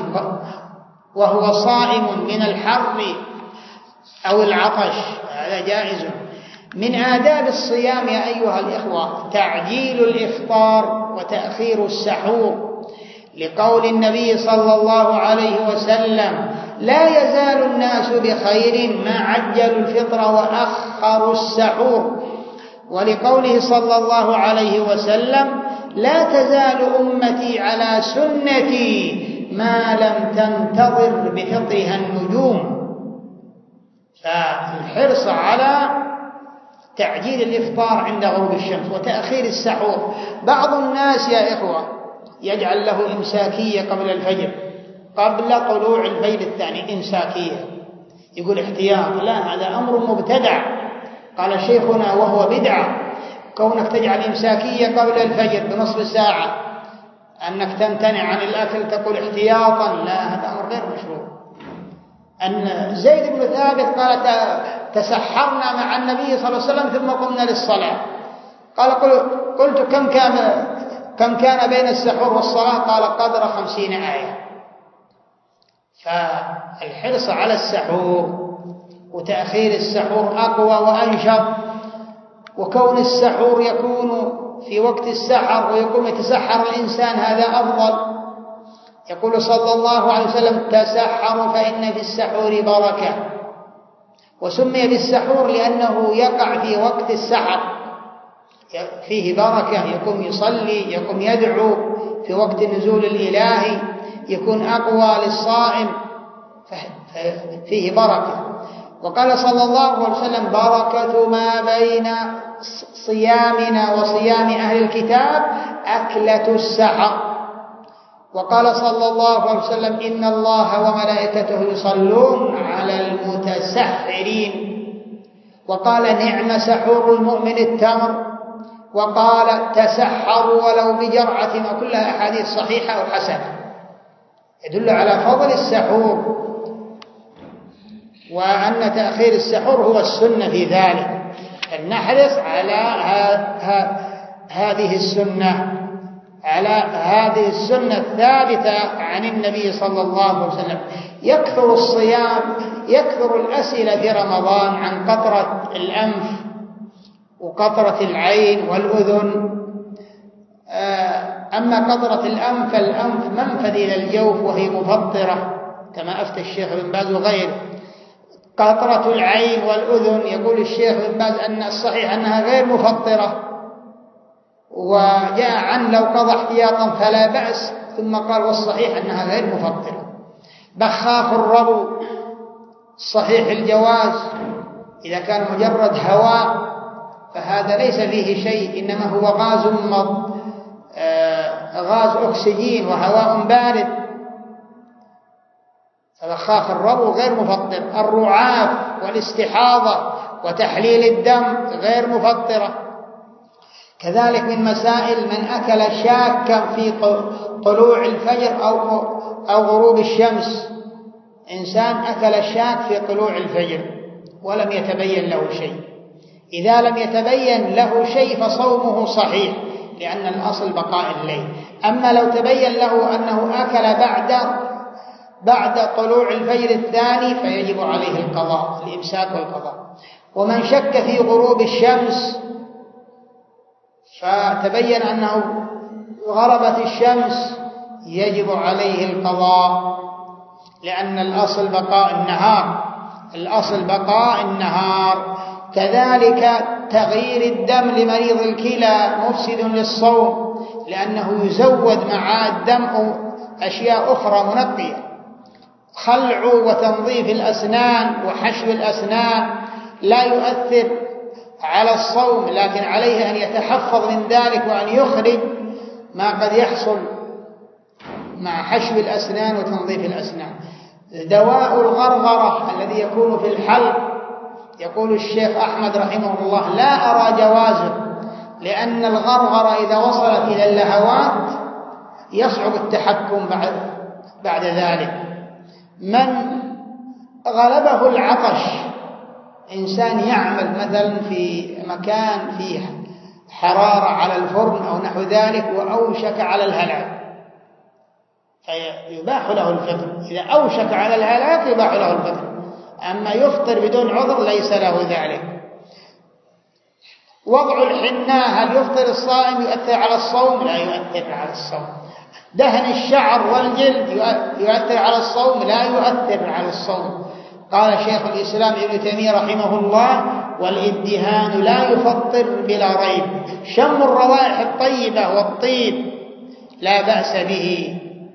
وهو صائم من الحر أو العطش، هذا جائز. من آداب الصيام يا أيها الإخوة تعجيل الإفطار وتأخير السحور، لقول النبي صلى الله عليه وسلم: لا يزال الناس بخير ما عجلوا الفطر وأخروا السحور. ولقوله صلى الله عليه وسلم: لا تزال أمتي على سنتي ما لم تنتظر بفطرها النجوم. فالحرص على تعجيل الإفطار عند غروب الشمس وتأخير السحور. بعض الناس يا إخوة يجعل له إمساكية قبل الفجر، قبل طلوع الفجر الثاني إمساكية، يقول احتياط. لا، هذا أمر مبتدع. قال شيخنا وهو بدعة كونك تجعل إمساكية قبل الفجر بنصف ساعة، أنك تمتنع عن الأكل تقول احتياطا، لا، هذا أمر غير مشروع. أن زيد بن ثابت قال تسحرنا مع النبي صلى الله عليه وسلم ثم قمنا للصلاة. قال قلت كم كان كم كان بين السحور والصلاة؟ قال قدر خمسين آية. فالحرص على السحور وتأخير السحور أقوى وأنشط، وكون السحور يكون في وقت السحر ويقوم يتسحر الإنسان هذا أفضل. يقول صلى الله عليه وسلم تسحروا فإن في السحور بركة، وسمي بالسحور لأنه يقع في وقت السحر، فيه بركة، يقوم يصلي، يقوم يدعو في وقت النزول الإلهي، يكون أقوى للصائم، فيه بركة. وقال صلى الله عليه وسلم بركة ما بين صيامنا وصيام أهل الكتاب أكلة السحر. وقال صلى الله عليه وسلم إن الله وملائكته يصلون على المتسحرين. وقال نعم سحور المؤمن التمر. وقال تسحروا ولو بجرعة، وكلها أحاديث صحيحة وحسنة يدل على فضل السحور، وأن تأخير السحور هو السنة في ذلك. فلنحرص على هذه السنة، على هذه السنة الثابتة عن النبي صلى الله عليه وسلم. يكثر الصيام، يكثر الأسئلة في رمضان عن قطرة الأنف وقطرة العين والأذن. أما قطرة الأنف فالأنف منفذ إلى الجوف وهي مفطرة كما أفتى الشيخ بن باز وغيره. قطرة العين والأذن يقول الشيخ بن باز أن الصحيح أنها غير مفطرة، وجاء عن لو قضى احتياطا فلا بأس، ثم قال والصحيح أنها غير مفطرة. بخاخ الربو صحيح الجواز إذا كان مجرد هواء، فهذا ليس فيه شيء، إنما هو غاز مض آه غاز أكسجين وهواء بارد، فبخاخ الربو غير مفطر. الرعاف والاستحاضة وتحليل الدم غير مفطرة. كذلك من مسائل من أكل شاكا في طلوع الفجر أو أو غروب الشمس، إنسان أكل شاك في طلوع الفجر ولم يتبين له شيء، إذا لم يتبين له شيء فصومه صحيح لأن الأصل بقاء الليل. أما لو تبين له أنه أكل بعد بعد طلوع الفجر الثاني فيجب عليه القضاء، الإمساك والقضاء. ومن شك في غروب الشمس فتبين أنه غربت الشمس يجب عليه القضاء، لأن الأصل بقاء النهار، الأصل بقاء النهار. كذلك تغيير الدم لمريض الكلى مفسد للصوم، لأنه يزود مع الدم أشياء أخرى منقية. خلع وتنظيف الأسنان وحشو الأسنان لا يؤثر على الصوم، لكن عليه أن يتحفظ من ذلك وأن يخرج ما قد يحصل مع حشو الأسنان وتنظيف الأسنان. دواء الغرغرة الذي يكون في الحلق، يقول الشيخ أحمد رحمه الله لا أرى جوازه، لأن الغرغرة إذا وصلت إلى اللهوات يصعب التحكم بعد, بعد ذلك. من غلبه العطش، إنسان يعمل مثلا في مكان فيه حرارة على الفرن أو نحو ذلك وأوشك على الهلاك، فيباح له الفطر. إذا أوشك على الهلاك يباح له الفطر، أما يفطر بدون عذر ليس له ذلك. وضع الحناء هل يفطر الصائم يؤثر على الصوم؟ لا يؤثر على الصوم. دهن الشعر والجلد يؤثر على الصوم؟ لا يؤثر على الصوم. قال شيخ الإسلام ابن تيمية رحمه الله والادهان لا يفطر بلا ريب. شم الروائح الطيبة والطيب لا بأس به.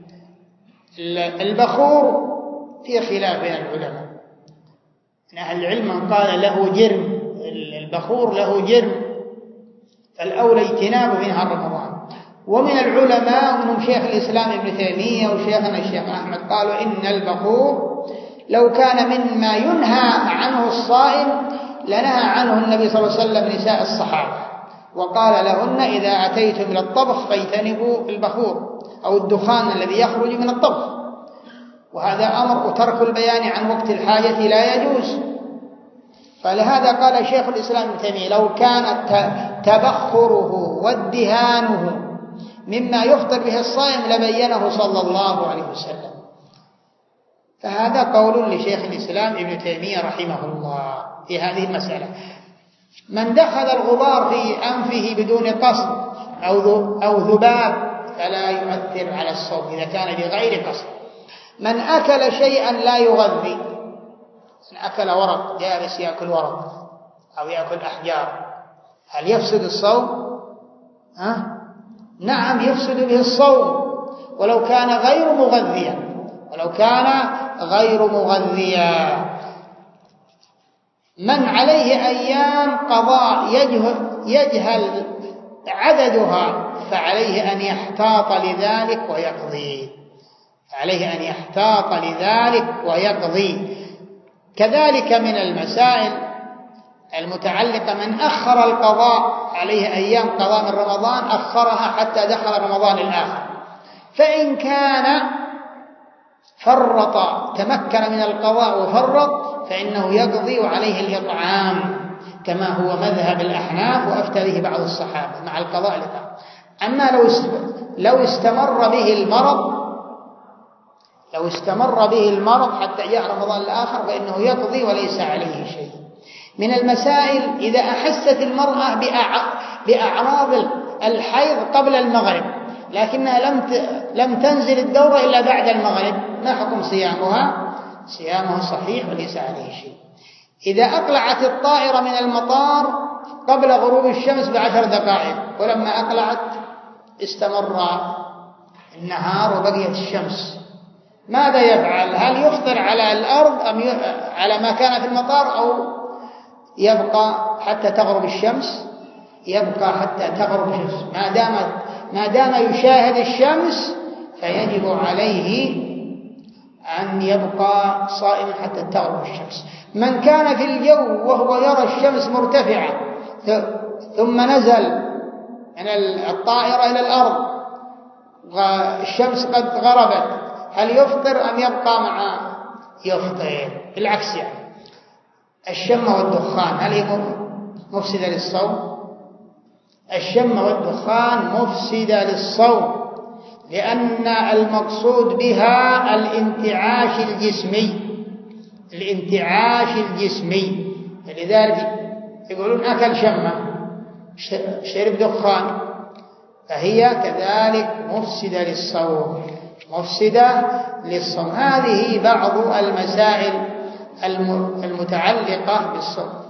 البخور في خلاف بين العلماء، أهل العلم من قال له جرم، البخور له جرم، فالأولى اجتنابه في نهار رمضان. ومن العلماء منهم شيخ الإسلام ابن تيمية وشيخنا الشيخ أحمد قالوا إن البخور لو كان مما ينهى عنه الصائم لنهى عنه النبي صلى الله عليه وسلم نساء الصحابة، وقال لهن إذا أتيتم إلى الطبخ فاجتنبوا البخور أو الدخان الذي يخرج من الطبخ. وهذا أمر، وترك البيان عن وقت الحاجة لا يجوز. فلهذا قال شيخ الإسلام ابن تيمية لو كان تبخره وادهانه مما يفطر به الصائم لبينه صلى الله عليه وسلم. فهذا قول لشيخ الإسلام ابن تيمية رحمه الله في هذه المسألة. من دخل الغبار في أنفه بدون قصد أو ذباب فلا يؤثر على الصوم إذا كان بغير قصد. من أكل شيئا لا يغذي، من أكل ورق، جالس يأكل ورق أو يأكل أحجار، هل يفسد الصوم؟ أه؟ نعم يفسد به الصوم ولو كان غير مغذيا، ولو كان غير مغذيا. من عليه أيام قضاء يجهل عددها فعليه أن يحتاط لذلك ويقضي، عليه أن يحتاط لذلك ويقضي. كذلك من المسائل المتعلقة من أخر القضاء، عليه أيام قضاء من رمضان أخرها حتى دخل رمضان الآخر، فإن كان فرط تمكن من القضاء وفرط فإنه يقضي وعليه الإطعام كما هو مذهب الأحناف وأفتى به بعض الصحابة مع القضاء الإطعام. أما لو لو استمر به المرض لو استمر به المرض حتى جاء رمضان الآخر فإنه يقضي وليس عليه شيء. من المسائل إذا أحست المرأة بأعراض الحيض قبل المغرب لكنها لم لم تنزل الدورة إلا بعد المغرب، ما حكم صيامها؟ صيامها صحيح وليس عليه شيء. إذا أقلعت الطائرة من المطار قبل غروب الشمس بعشر دقائق ولما أقلعت استمر النهار وبقيت الشمس، ماذا يفعل؟ هل يفطر على الأرض أم على ما كان في المطار أو يبقى حتى تغرب الشمس؟ يبقى حتى تغرب الشمس. ما دام ما دام يشاهد الشمس فيجب عليه أن يبقى صائما حتى تغرب الشمس. من كان في الجو وهو يرى الشمس مرتفعة ثم نزل من الطائرة إلى الأرض والشمس قد غربت، هل يفطر أم يبقى مع؟ يفطر. بالعكس يعني الشم والدخان هل هي مفسدة للصوم؟ الشم والدخان مفسدة للصوم لأن المقصود بها الانتعاش الجسمي، الانتعاش الجسمي. لذلك يقولون أكل شمة شرب دخان فهي كذلك مفسدة للصوم، مفسدة للصوم. هذه بعض المسائل المتعلقة بالصوم.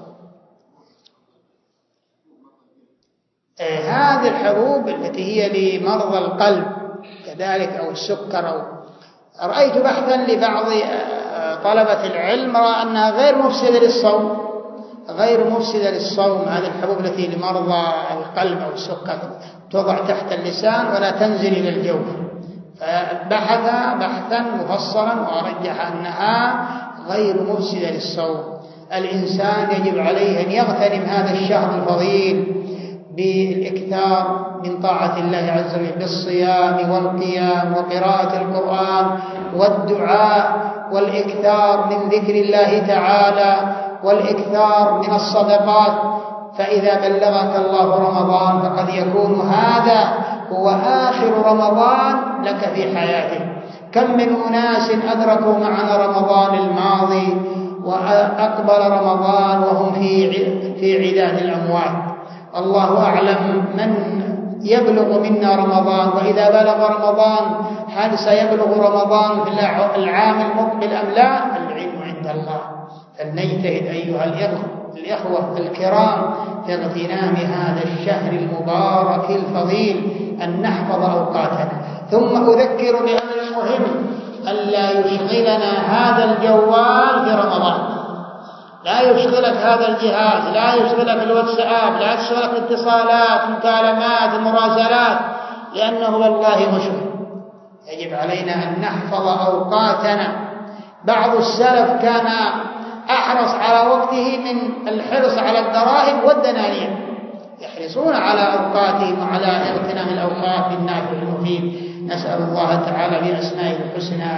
هذه الحبوب التي هي لمرضى القلب كذلك أو السكر أو رأيت بحثا لبعض طلبة العلم رأى أنها غير مفسدة للصوم، غير مفسدة للصوم. هذه الحبوب التي لمرضى القلب أو السكر توضع تحت اللسان ولا تنزل إلى الجوف، فبحث بحثا مفصلا ورجح أنها غير مفسدة للصوم. الإنسان يجب عليه أن يغتنم هذا الشهر الفضيل بالإكثار من طاعة الله عز وجل بالصيام والقيام وقراءة القرآن والدعاء والإكثار من ذكر الله تعالى والإكثار من الصدقات. فإذا بلغك الله رمضان فقد يكون هذا هو آخر رمضان لك في حياتك. كم من أناس أدركوا معنا رمضان الماضي وأقبل رمضان وهم في في عداد الأموات. الله أعلم من يبلغ منا رمضان، وإذا بلغ رمضان هل سيبلغ رمضان في العام المقبل أم لا؟ العلم عند الله. فلنجتهد أيها الإخوة الكرام في اغتنام هذا الشهر المبارك الفضيل أن نحفظ أوقاتنا. ثم أذكر بأمر مهم ألا يشغلنا هذا الجوال في رمضان. لا يشغلك هذا الجهاز، لا يشغلك الواتساب، لا يشغلك الاتصالات، مكالمات، مراسلات، لأنه والله مشغل. يجب علينا أن نحفظ أوقاتنا. بعض السلف كان أحرص على وقته من الحرص على الدراهم والدنانير، يحرصون على أوقاتهم وعلى اغتنام الأوقات بالنافع المفيد. نسأل الله تعالى بأسمائه الحسنى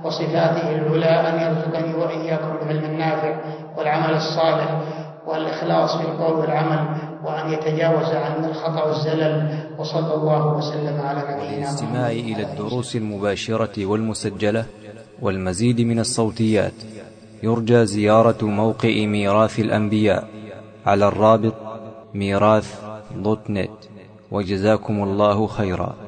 وصفاته العلى أن يرزقني وإياكم بالعلم النافع والعمل الصالح والإخلاص في القول والعمل، وأن يتجاوز عن الخطأ والزلل. وصلى الله وسلم على نبينا محمد. للاستماع إلى الدروس المباشرة والمسجلة والمزيد من الصوتيات يرجى زيارة موقع ميراث الأنبياء على الرابط ميراث دوت نت. وجزاكم الله خيرا.